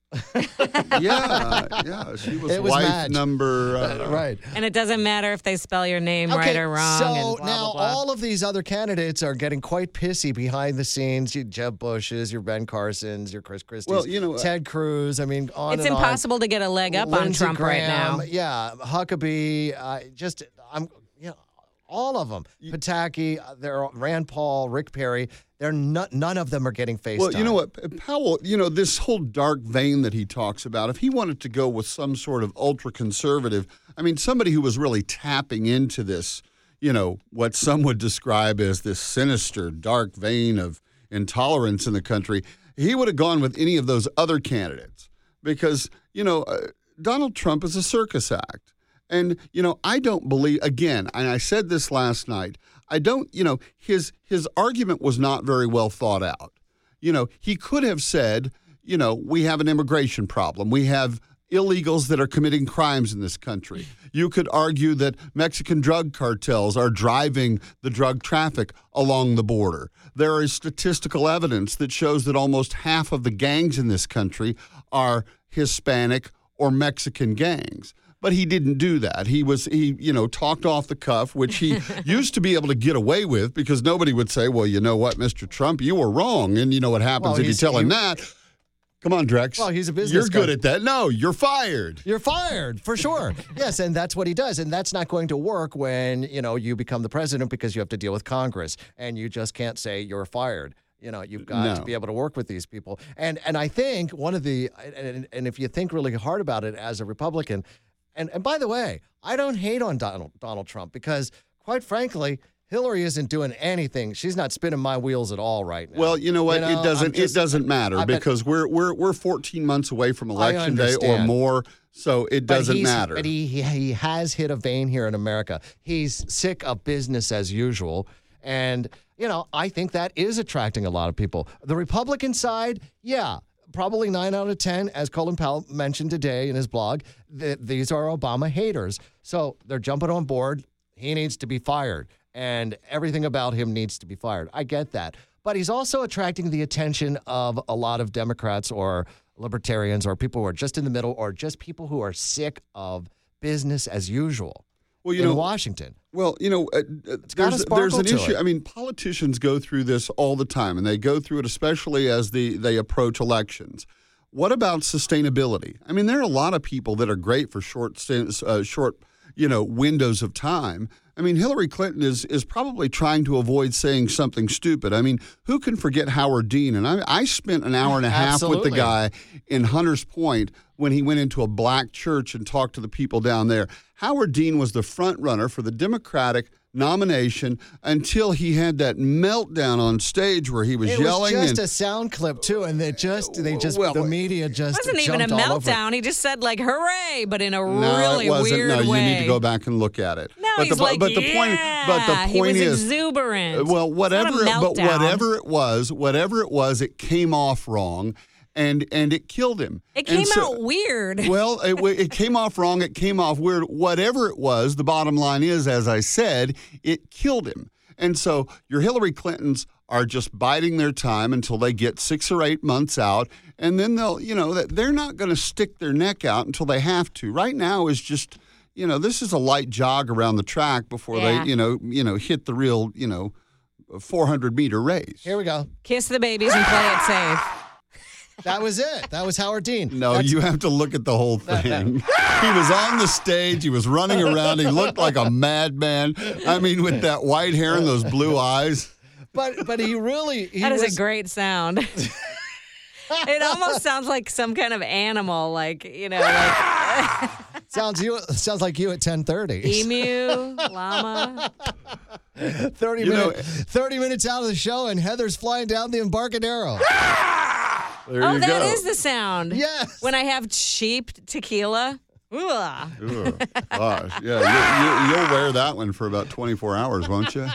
yeah, yeah. She was, It was wife Madge. number uh, right. And it doesn't matter if they spell your name right or wrong. So and blah, now blah, blah. all of these other candidates are getting quite pissy behind the scenes. Your Jeb Bushes, your Ben Carsons, your Chris Christie's, Well, you know, uh, Ted Cruz. I mean, on It's and on. impossible to get a leg up on Lindsey Trump right now. Graham, Yeah, Huckabee. Uh, just I'm, you know, all of them. Pataki, uh, they're Rand Paul, Rick Perry. They're not, none of them are getting face Well, time. you know what, Powell, you know, this whole dark vein that he talks about, if he wanted to go with some sort of ultra conservative, I mean, somebody who was really tapping into this, you know, what some would describe as this sinister, dark vein of intolerance in the country, he would have gone with any of those other candidates because, you know, uh, Donald Trump is a circus act. And, you know, I don't believe, again, and I said this last night, I don't, you know, his his argument was not very well thought out. You know, he could have said, you know, we have an immigration problem. We have illegals that are committing crimes in this country. You could argue that Mexican drug cartels are driving the drug traffic along the border. There is statistical evidence that shows that almost half of the gangs in this country are Hispanic or Mexican gangs. But he didn't do that. He was, he, you know, talked off the cuff, which he used to be able to get away with because nobody would say, well, you know what, Mister Trump, you were wrong. And you know what happens Well, if you he's- tell him he- that? Come on, Drex. Well, he's a business You're good guy. at that. No, you're fired. You're fired, for sure. Yes, and that's what he does. And that's not going to work when, you know, you become the president because you have to deal with Congress. And you just can't say you're fired. You know, you've got No. to be able to work with these people. And and I think one of the, and, and if you think really hard about it as a Republican, and, and by the way, I don't hate on Donald, Donald Trump because, quite frankly, Hillary isn't doing anything. She's not spinning my wheels at all right now. Well, you know what? You know, it doesn't. I'm just- it doesn't matter I bet- because we're we're we're fourteen months away from I election day or understand. more, so it But doesn't he's- matter. But he, he he has hit a vein here in America. He's sick of business as usual. And, you know, I think that is attracting a lot of people. The Republican side, yeah, probably nine out of ten, as Colin Powell mentioned today in his blog, th- these are Obama haters. So they're jumping on board. He needs to be fired. And everything about him needs to be fired. I get that. But he's also attracting the attention of a lot of Democrats or libertarians or people who are just in the middle or just people who are sick of business as usual well, you in know, Washington. Well, you know, uh, uh, got a there's, there's sparkle an to issue. it. I mean, politicians go through this all the time, and they go through it especially as the they approach elections. What about sustainability? I mean, there are a lot of people that are great for short, stints, uh, short, you know, windows of time. I mean, Hillary Clinton is is probably trying to avoid saying something stupid. I mean, who can forget Howard Dean? And I, I spent an hour and a half with the Absolutely. guy in Hunters Point when he went into a black church and talked to the people down there. Howard Dean was the front runner for the Democratic nomination until he had that meltdown on stage where he was It yelling. was just and, a sound clip too, and they just they just Well, the media just It wasn't even a jumped all over it. meltdown. He just said like "hooray," but in a no, really it wasn't. weird no, way. you need to go back and look at it. No, but he's the, like, but the yeah. point, but the point he was is, exuberant. well, whatever, It's not a but meltdown. whatever it was, whatever it was, it came off wrong, and and it killed him. It And came so- out weird. Well, it, it came off wrong. It came off weird. Whatever it was, the bottom line is, as I said, it killed him. And so your Hillary Clintons are just biding their time until they get six or eight months out, and then they'll, you know, that they're not going to stick their neck out until they have to. Right now is just, you know, this is a light jog around the track before Yeah. they, you know, you know, hit the real, you know, four hundred meter race. Here we go. Kiss the babies and play it safe. That was it. That was Howard Dean. No, That's- you have to look at the whole thing. He was on the stage. He was running around. He looked like a madman. I mean, with that white hair and those blue eyes. But but he really he That is was, a great sound. It almost sounds like some kind of animal, like, you know, like sounds you sounds like you at ten thirty. emu, llama. thirty You know- minutes thirty minutes out of the show and Heather's flying down the Embarcadero. There Oh, you that go. is the sound. Yes. When I have cheap tequila. Ooh. Ugh, gosh, yeah, you, you, you'll wear that one for about twenty-four hours, won't you?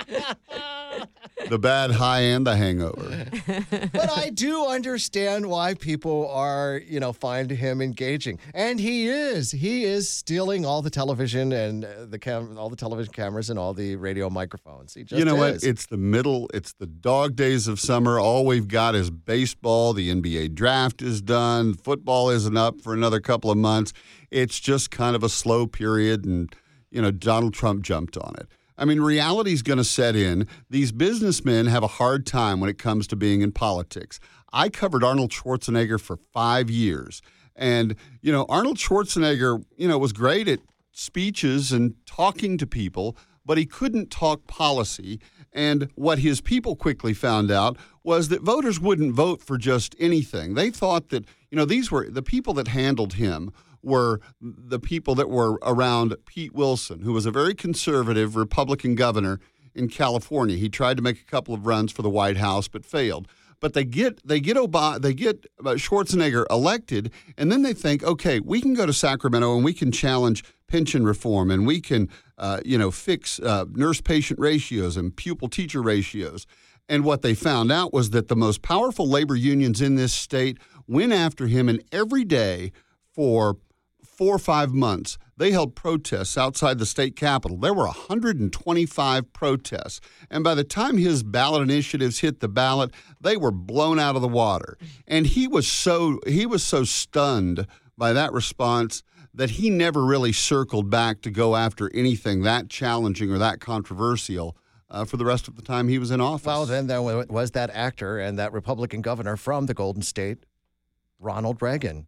The bad high and the hangover. But I do understand why people are, you know, find him engaging, and he is. He is stealing all the television and uh, the cam, all the television cameras and all the radio microphones. He just You know is. what? It's the middle. It's the dog days of summer. All we've got is baseball. The N B A draft is done. Football isn't up for another couple of months. It's just kind of a slow period, and, you know, Donald Trump jumped on it. I mean, reality's going to set in. These businessmen have a hard time when it comes to being in politics. I covered Arnold Schwarzenegger for five years. And, you know, Arnold Schwarzenegger, you know, was great at speeches and talking to people, but he couldn't talk policy. And what his people quickly found out was that voters wouldn't vote for just anything. They thought that, you know, these were the people that handled him were the people that were around Pete Wilson, who was a very conservative Republican governor in California. He tried to make a couple of runs for the White House, but failed. But they get they get Obama, they get Schwarzenegger elected, and then they think, okay, we can go to Sacramento and we can challenge pension reform, and we can, uh, you know, fix uh, nurse-patient ratios and pupil-teacher ratios. And what they found out was that the most powerful labor unions in this state went after him, and every day for four or five months, they held protests outside the state capitol. There were one hundred twenty-five protests. And by the time his ballot initiatives hit the ballot, they were blown out of the water. And he was so he was so stunned by that response that he never really circled back to go after anything that challenging or that controversial uh, for the rest of the time he was in office. Well, then there was that actor and that Republican governor from the Golden State, Ronald Reagan.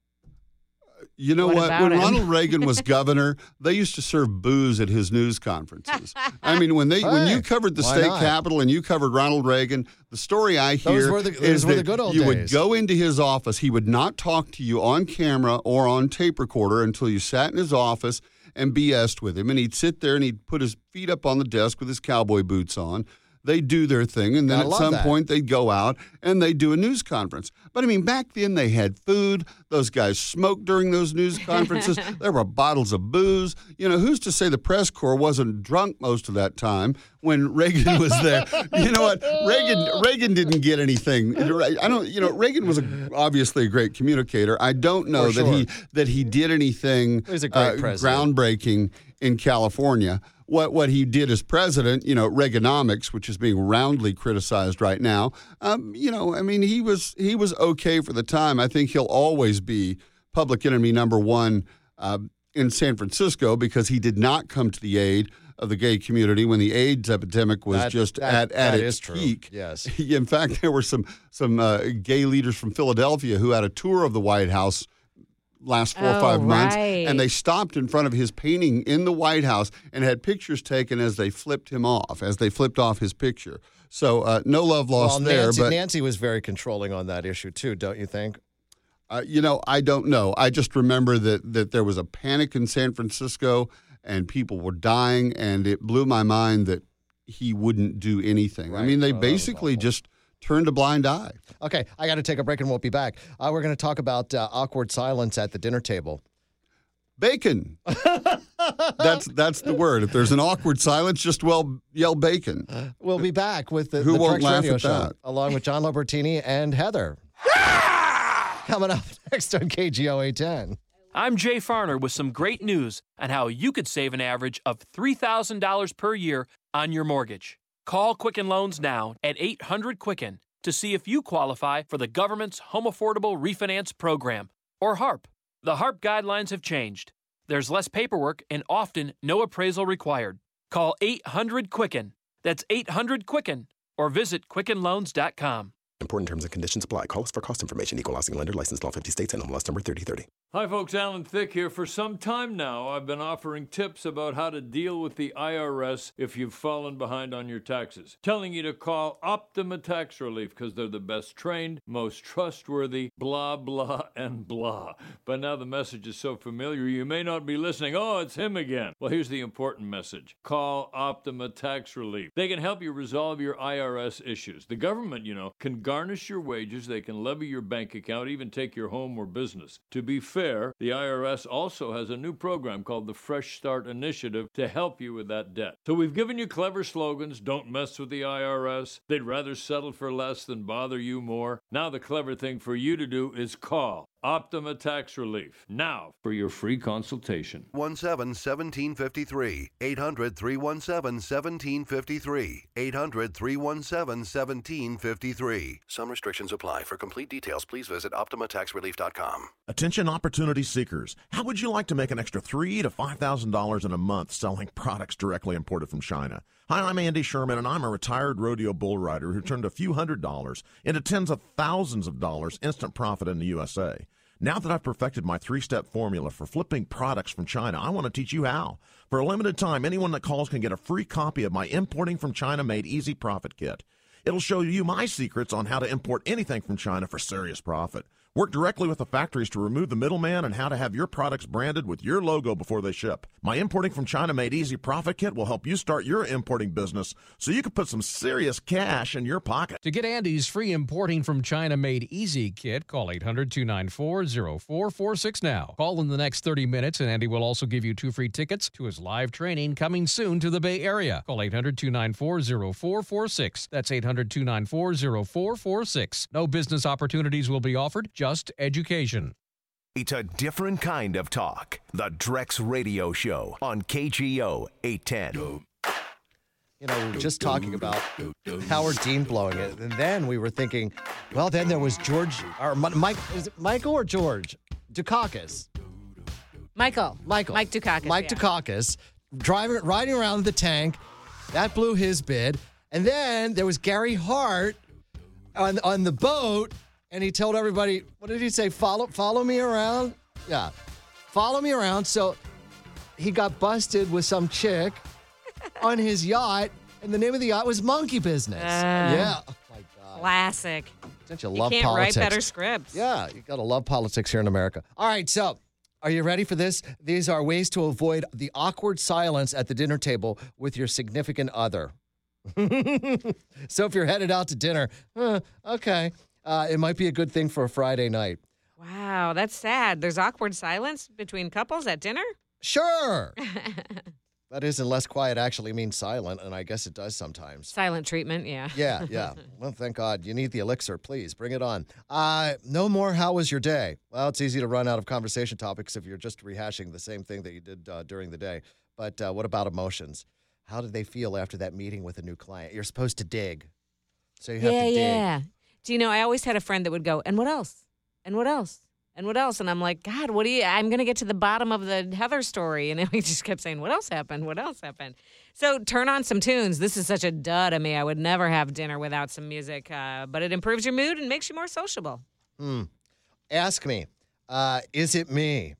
You know What what? about When him? Ronald Reagan was governor, they used to serve booze at his news conferences. I mean, when they when you Hey, covered the why state not? capitol and you covered Ronald Reagan, the story I hear were the- those is were the that good old you would days. go into his office. He would not talk to you on camera or on tape recorder until you sat in his office and B S'd with him. And he'd sit there and he'd put his feet up on the desk with his cowboy boots on. They'd do their thing, and then I at love some that. point they'd go out and they'd do a news conference. But I mean, back then they had food. Those guys smoked during those news conferences. There were bottles of booze. You know, who's to say the press corps wasn't drunk most of that time when Reagan was there? You know what? Reagan Reagan didn't get anything. I don't. You know, Reagan was a, obviously a great communicator. I don't know For that he sure. that he did anything He was a great uh, president. groundbreaking in California. What what he did as president, you know, Reaganomics, which is being roundly criticized right now, um, you know, I mean, he was he was okay for the time. I think he'll always be public enemy number one uh, in San Francisco because he did not come to the aid of the gay community when the AIDS epidemic was That- just that- at, at that its is true. peak. Yes. In fact, there were some some uh, gay leaders from Philadelphia who had a tour of the White House last four or Oh, five months, right. and they stopped in front of his painting in the White House and had pictures taken as they flipped him off, as they flipped off his picture. So uh, no love lost well, there. Nancy, But Nancy was very controlling on that issue too, don't you think? uh, you know, I don't know. I just remember that that there was a panic in San Francisco and people were dying, and it blew my mind that he wouldn't do anything. I Right. mean, they Oh, that was basically awful. just turned a blind eye. Okay, I got to take a break and we'll be back. Uh, we're going to talk about uh, awkward silence at the dinner table. Bacon. that's that's the word. If there's an awkward silence, just well yell bacon. We'll be back with the, Who the won't Drex laugh Radio at Show, that? along with John Lobertini and Heather. Coming up next on K G O eight ten. I'm Jay Farner with some great news on how you could save an average of three thousand dollars per year on your mortgage. Call Quicken Loans now at eight hundred Quicken to see if you qualify for the government's Home Affordable Refinance Program, or HARP. The HARP guidelines have changed. There's less paperwork and often no appraisal required. Call eight hundred Quicken. That's eight hundred Quicken, or visit quicken loans dot com. Important terms and conditions apply. Call us for cost information. Equal housing lender. Licensed in all fifty states and N M L S number thirty thirty. Hi, folks. Alan Thicke here. For some time now, I've been offering tips about how to deal with the I R S if you've fallen behind on your taxes. Telling you to call Optima Tax Relief because they're the best trained, most trustworthy, blah, blah, and blah. But now the message is so familiar, you may not be listening. Oh, it's him again. Well, here's the important message. Call Optima Tax Relief. They can help you resolve your I R S issues. The government, you know, can garnish your wages. They can levy your bank account, even take your home or business. To be fair, the I R S also has a new program called the Fresh Start Initiative to help you with that debt. So we've given you clever slogans. Don't mess with the I R S. They'd rather settle for less than bother you more. Now the clever thing for you to do is call Optima Tax Relief now for your free consultation. one seven one seven five three. eight hundred, three one seven, one seven five three. eight hundred, three one seven, one seven five three. Some restrictions apply. For complete details, please visit optima tax relief dot com. Attention opportunity seekers. How would you like to make an extra three thousand to five thousand dollars in a month selling products directly imported from China? Hi, I'm Andy Sherman, and I'm a retired rodeo bull rider who turned a few hundred dollars into tens of thousands of dollars instant profit in the U S A. Now that I've perfected my three-step formula for flipping products from China, I want to teach you how. For a limited time, anyone that calls can get a free copy of my Importing from China Made Easy Profit Kit. It'll show you my secrets on how to import anything from China for serious profit. Work directly with the factories to remove the middleman and how to have your products branded with your logo before they ship. My Importing from China Made Easy Profit Kit will help you start your importing business so you can put some serious cash in your pocket. To get Andy's free Importing from China Made Easy kit, call eight hundred, two nine four, zero four four six now. Call in the next thirty minutes, and Andy will also give you two free tickets to his live training coming soon to the Bay Area. Call eight hundred, two nine four, zero four four six. That's eight hundred, two nine four, zero four four six. No business opportunities will be offered, just education. It's a different kind of talk. The Drex Radio Show on K G O eight ten. You know, we were just talking about Howard Dean blowing it, and then we were thinking, well, then there was George, or Mike, is it Michael or George? Dukakis. Michael. Michael. Mike Dukakis. Mike yeah. Dukakis, driving, riding around the tank. That blew his bid. And then there was Gary Hart on, on the boat, and he told everybody, what did he say? Follow, follow me around? Yeah. Follow me around. So he got busted with some chick on his yacht, and the name of the yacht was Monkey Business. Uh, yeah. Oh, my God. Classic. Don't you You love can't politics? write better scripts. Yeah, you got to love politics here in America. All right, so are you ready for this? These are ways to avoid the awkward silence at the dinner table with your significant other. So if you're headed out to dinner, uh, okay, uh, it might be a good thing for a Friday night. Wow, that's sad. There's awkward silence between couples at dinner? Sure. That is, unless quiet actually means silent, and I guess it does sometimes. Silent treatment, yeah. Yeah, yeah. Well, thank God. You need the elixir. Please, bring it on. Uh, no more, how was your day? Well, it's easy to run out of conversation topics if you're just rehashing the same thing that you did uh, during the day. But uh, what about emotions? How did they feel after that meeting with a new client? You're supposed to dig. So you have yeah, to dig. yeah. Do you know, I always had a friend that would go, and what else? And what else? And what else? And I'm like, God, what do you, I'm going to get to the bottom of the Heather story. And he just kept saying, what else happened? What else happened? So turn on some tunes. This is such a dud of me. I would never have dinner without some music, uh, but it improves your mood and makes you more sociable. Hmm. Ask me, uh, is it me?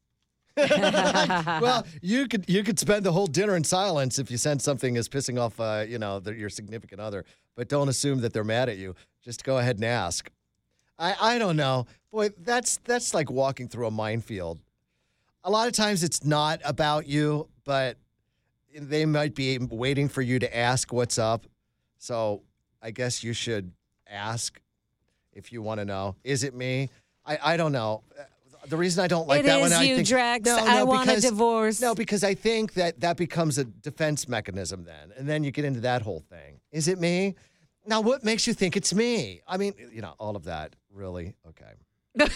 Well, you could you could spend the whole dinner in silence if you sense something is pissing off, uh, you know, the, your significant other. But don't assume that they're mad at you. Just go ahead and ask. I, I don't know. Boy, that's that's like walking through a minefield. A lot of times it's not about you, but they might be waiting for you to ask what's up. So I guess you should ask if you want to know. Is it me? I, I don't know. The reason I don't like it that is one, I you, think, Drex. no, no, I want because, a divorce. No, because I think that that becomes a defense mechanism then, and then you get into that whole thing. Is it me? Now, what makes you think it's me? I mean, you know, all of that, really? Okay.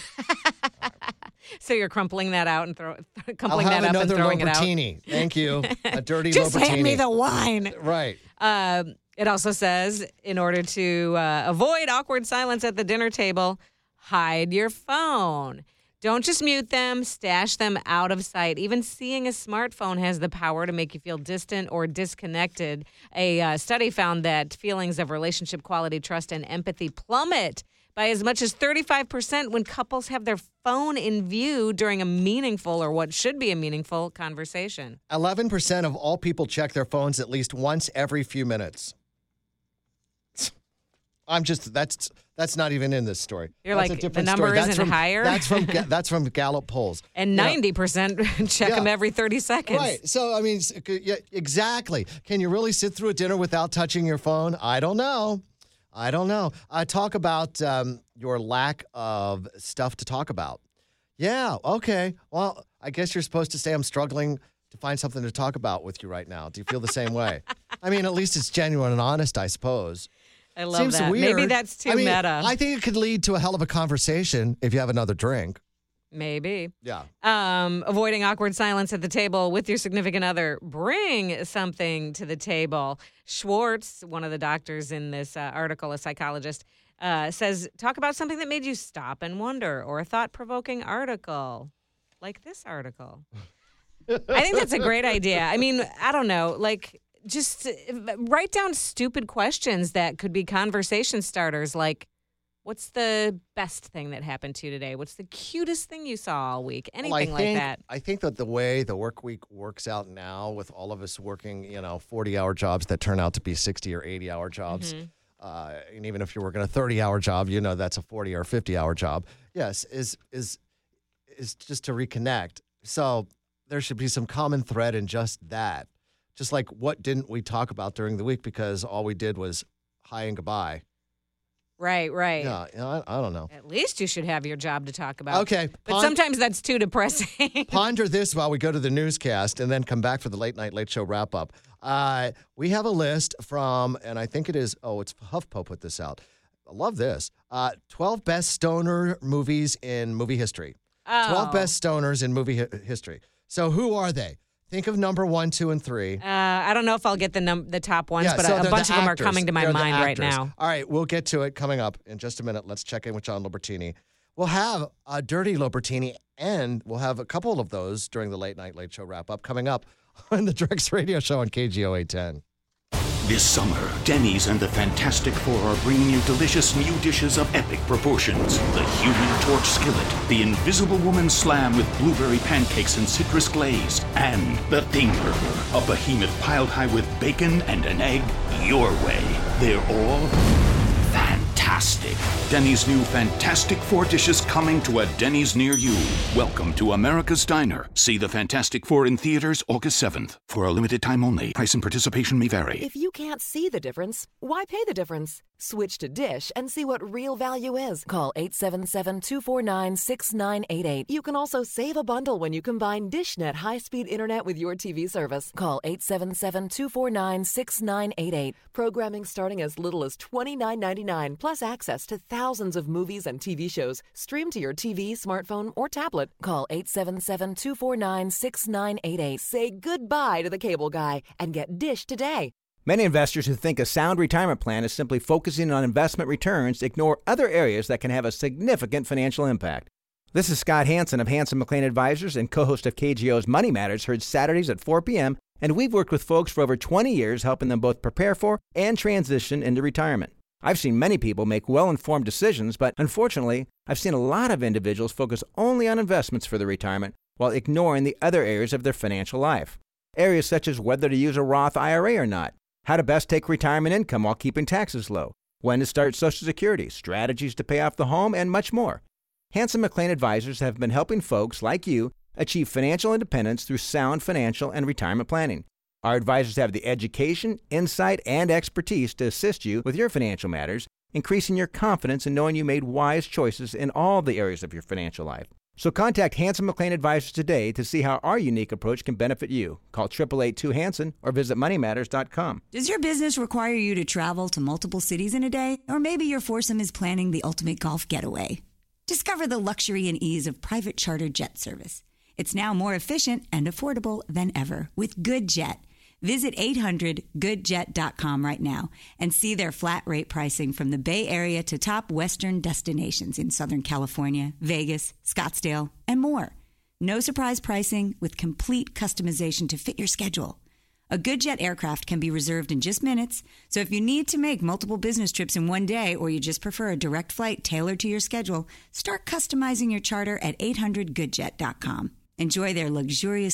So you're crumpling that out and throw, crumpling I'll have that up and another throwing it out. Lobertini. Thank you. A dirty Just Lobertini. hand me the wine. Right. Um, It also says, in order to uh, avoid awkward silence at the dinner table, hide your phone. Don't just mute them, stash them out of sight. Even seeing a smartphone has the power to make you feel distant or disconnected. A uh, study found that feelings of relationship quality, trust, and empathy plummet by as much as thirty-five percent when couples have their phone in view during a meaningful or what should be a meaningful conversation. eleven percent of all people check their phones at least once every few minutes. I'm just, that's that's not even in this story. You're that's like, a different the number story. That's isn't from, higher? That's from that's from Gallup polls. And You know, ninety percent check Yeah. them every thirty seconds. Right. So, I mean, s- c- yeah, exactly. Can you really sit through a dinner without touching your phone? I don't know. I don't know. Uh, talk about um, your lack of stuff to talk about. Yeah, okay. Well, I guess you're supposed to say I'm struggling to find something to talk about with you right now. Do you feel the same way? I mean, at least it's genuine and honest, I suppose. I love Seems that. weird. Maybe that's too I mean, meta. I think it could lead to a hell of a conversation if you have another drink. Maybe. Yeah. Um, avoiding awkward silence at the table with your significant other. Bring something to the table. Schwartz, one of the doctors in this uh, article, a psychologist, uh, says, talk about something that made you stop and wonder, or a thought-provoking article, like this article. I think that's a great idea. I mean, I don't know, like, just uh, write down stupid questions that could be conversation starters, like, what's the best thing that happened to you today? What's the cutest thing you saw all week? Anything Well, I like think, that. I think that the way the work week works out now, with all of us working, you know, forty-hour jobs that turn out to be sixty or eighty-hour jobs, Mhm. uh, and even if you're working a thirty-hour job, you know that's a forty or fifty-hour job. Yes, is is is just to reconnect. So there should be some common thread in just that. Just like, what didn't we talk about during the week because all we did was hi and goodbye. Right, right. Yeah, you know, I, I don't know. At least you should have your job to talk about. Okay, But pon- sometimes that's too depressing. Ponder this while we go to the newscast and then come back for the Late Night Late Show wrap up. Uh, we have a list from, and I think it is, oh, it's HuffPo put this out. I love this. Uh, twelve best stoner movies in movie history. Oh. twelve best stoners in movie hi- history. So who are they? Think of number one, two, and three. Uh, I don't know if I'll get the num- the top ones, Yeah, but so a, a they're bunch the of them are actors. coming to my They're the mind right actors. now. All right, we'll get to it coming up in just a minute. Let's check in with John Lobertini. We'll have a Dirty Lobertini, and we'll have a couple of those during the Late Night Late Show wrap-up coming up on the Drex Radio Show on K G O eight ten. This summer, Denny's and the Fantastic Four are bringing you delicious new dishes of epic proportions. The Human Torch Skillet, the Invisible Woman Slam with blueberry pancakes and citrus glaze, and the Thing Burger, a behemoth piled high with bacon and an egg your way. They're all fantastic. Denny's new Fantastic Four dishes coming to a Denny's near you. Welcome to America's Diner. See the Fantastic Four in theaters August seventh. For a limited time only. Price and participation may vary. If you can't see the difference, why pay the difference? Switch to Dish and see what real value is. Call eight seven seven, two four nine, six nine eight eight. You can also save a bundle when you combine DishNet high-speed internet with your T V service. Call eight seven seven, two four nine, six nine eight eight. Programming starting as little as twenty-nine ninety-nine, plus access to thousands of movies and T V shows streamed to your T V, smartphone, or tablet. Call eight seven seven, two four nine, six nine eight eight. Say goodbye to the cable guy and get Dish today. Many investors who think a sound retirement plan is simply focusing on investment returns ignore other areas that can have a significant financial impact. This is Scott Hansen of Hansen McLean Advisors and co-host of K G O's Money Matters, heard Saturdays at four p.m., and we've worked with folks for over twenty years, helping them both prepare for and transition into retirement. I've seen many people make well-informed decisions, but unfortunately, I've seen a lot of individuals focus only on investments for their retirement while ignoring the other areas of their financial life. Areas such as whether to use a Roth I R A or not, how to best take retirement income while keeping taxes low, when to start Social Security, strategies to pay off the home, and much more. Hansen McLean Advisors have been helping folks like you achieve financial independence through sound financial and retirement planning. Our advisors have the education, insight, and expertise to assist you with your financial matters, increasing your confidence in knowing you made wise choices in all the areas of your financial life. So contact Hansen McLean Advisors today to see how our unique approach can benefit you. Call eight eight eight, two, Hansen or visit money matters dot com. Does your business require you to travel to multiple cities in a day? Or maybe your foursome is planning the ultimate golf getaway? Discover the luxury and ease of private charter jet service. It's now more efficient and affordable than ever with GoodJet. Visit eight hundred good jet dot com right now and see their flat rate pricing from the Bay Area to top Western destinations in Southern California, Vegas, Scottsdale, and more. No surprise pricing with complete customization to fit your schedule. A GoodJet aircraft can be reserved in just minutes, so if you need to make multiple business trips in one day or you just prefer a direct flight tailored to your schedule, start customizing your charter at eight hundred good jet dot com. Enjoy their luxurious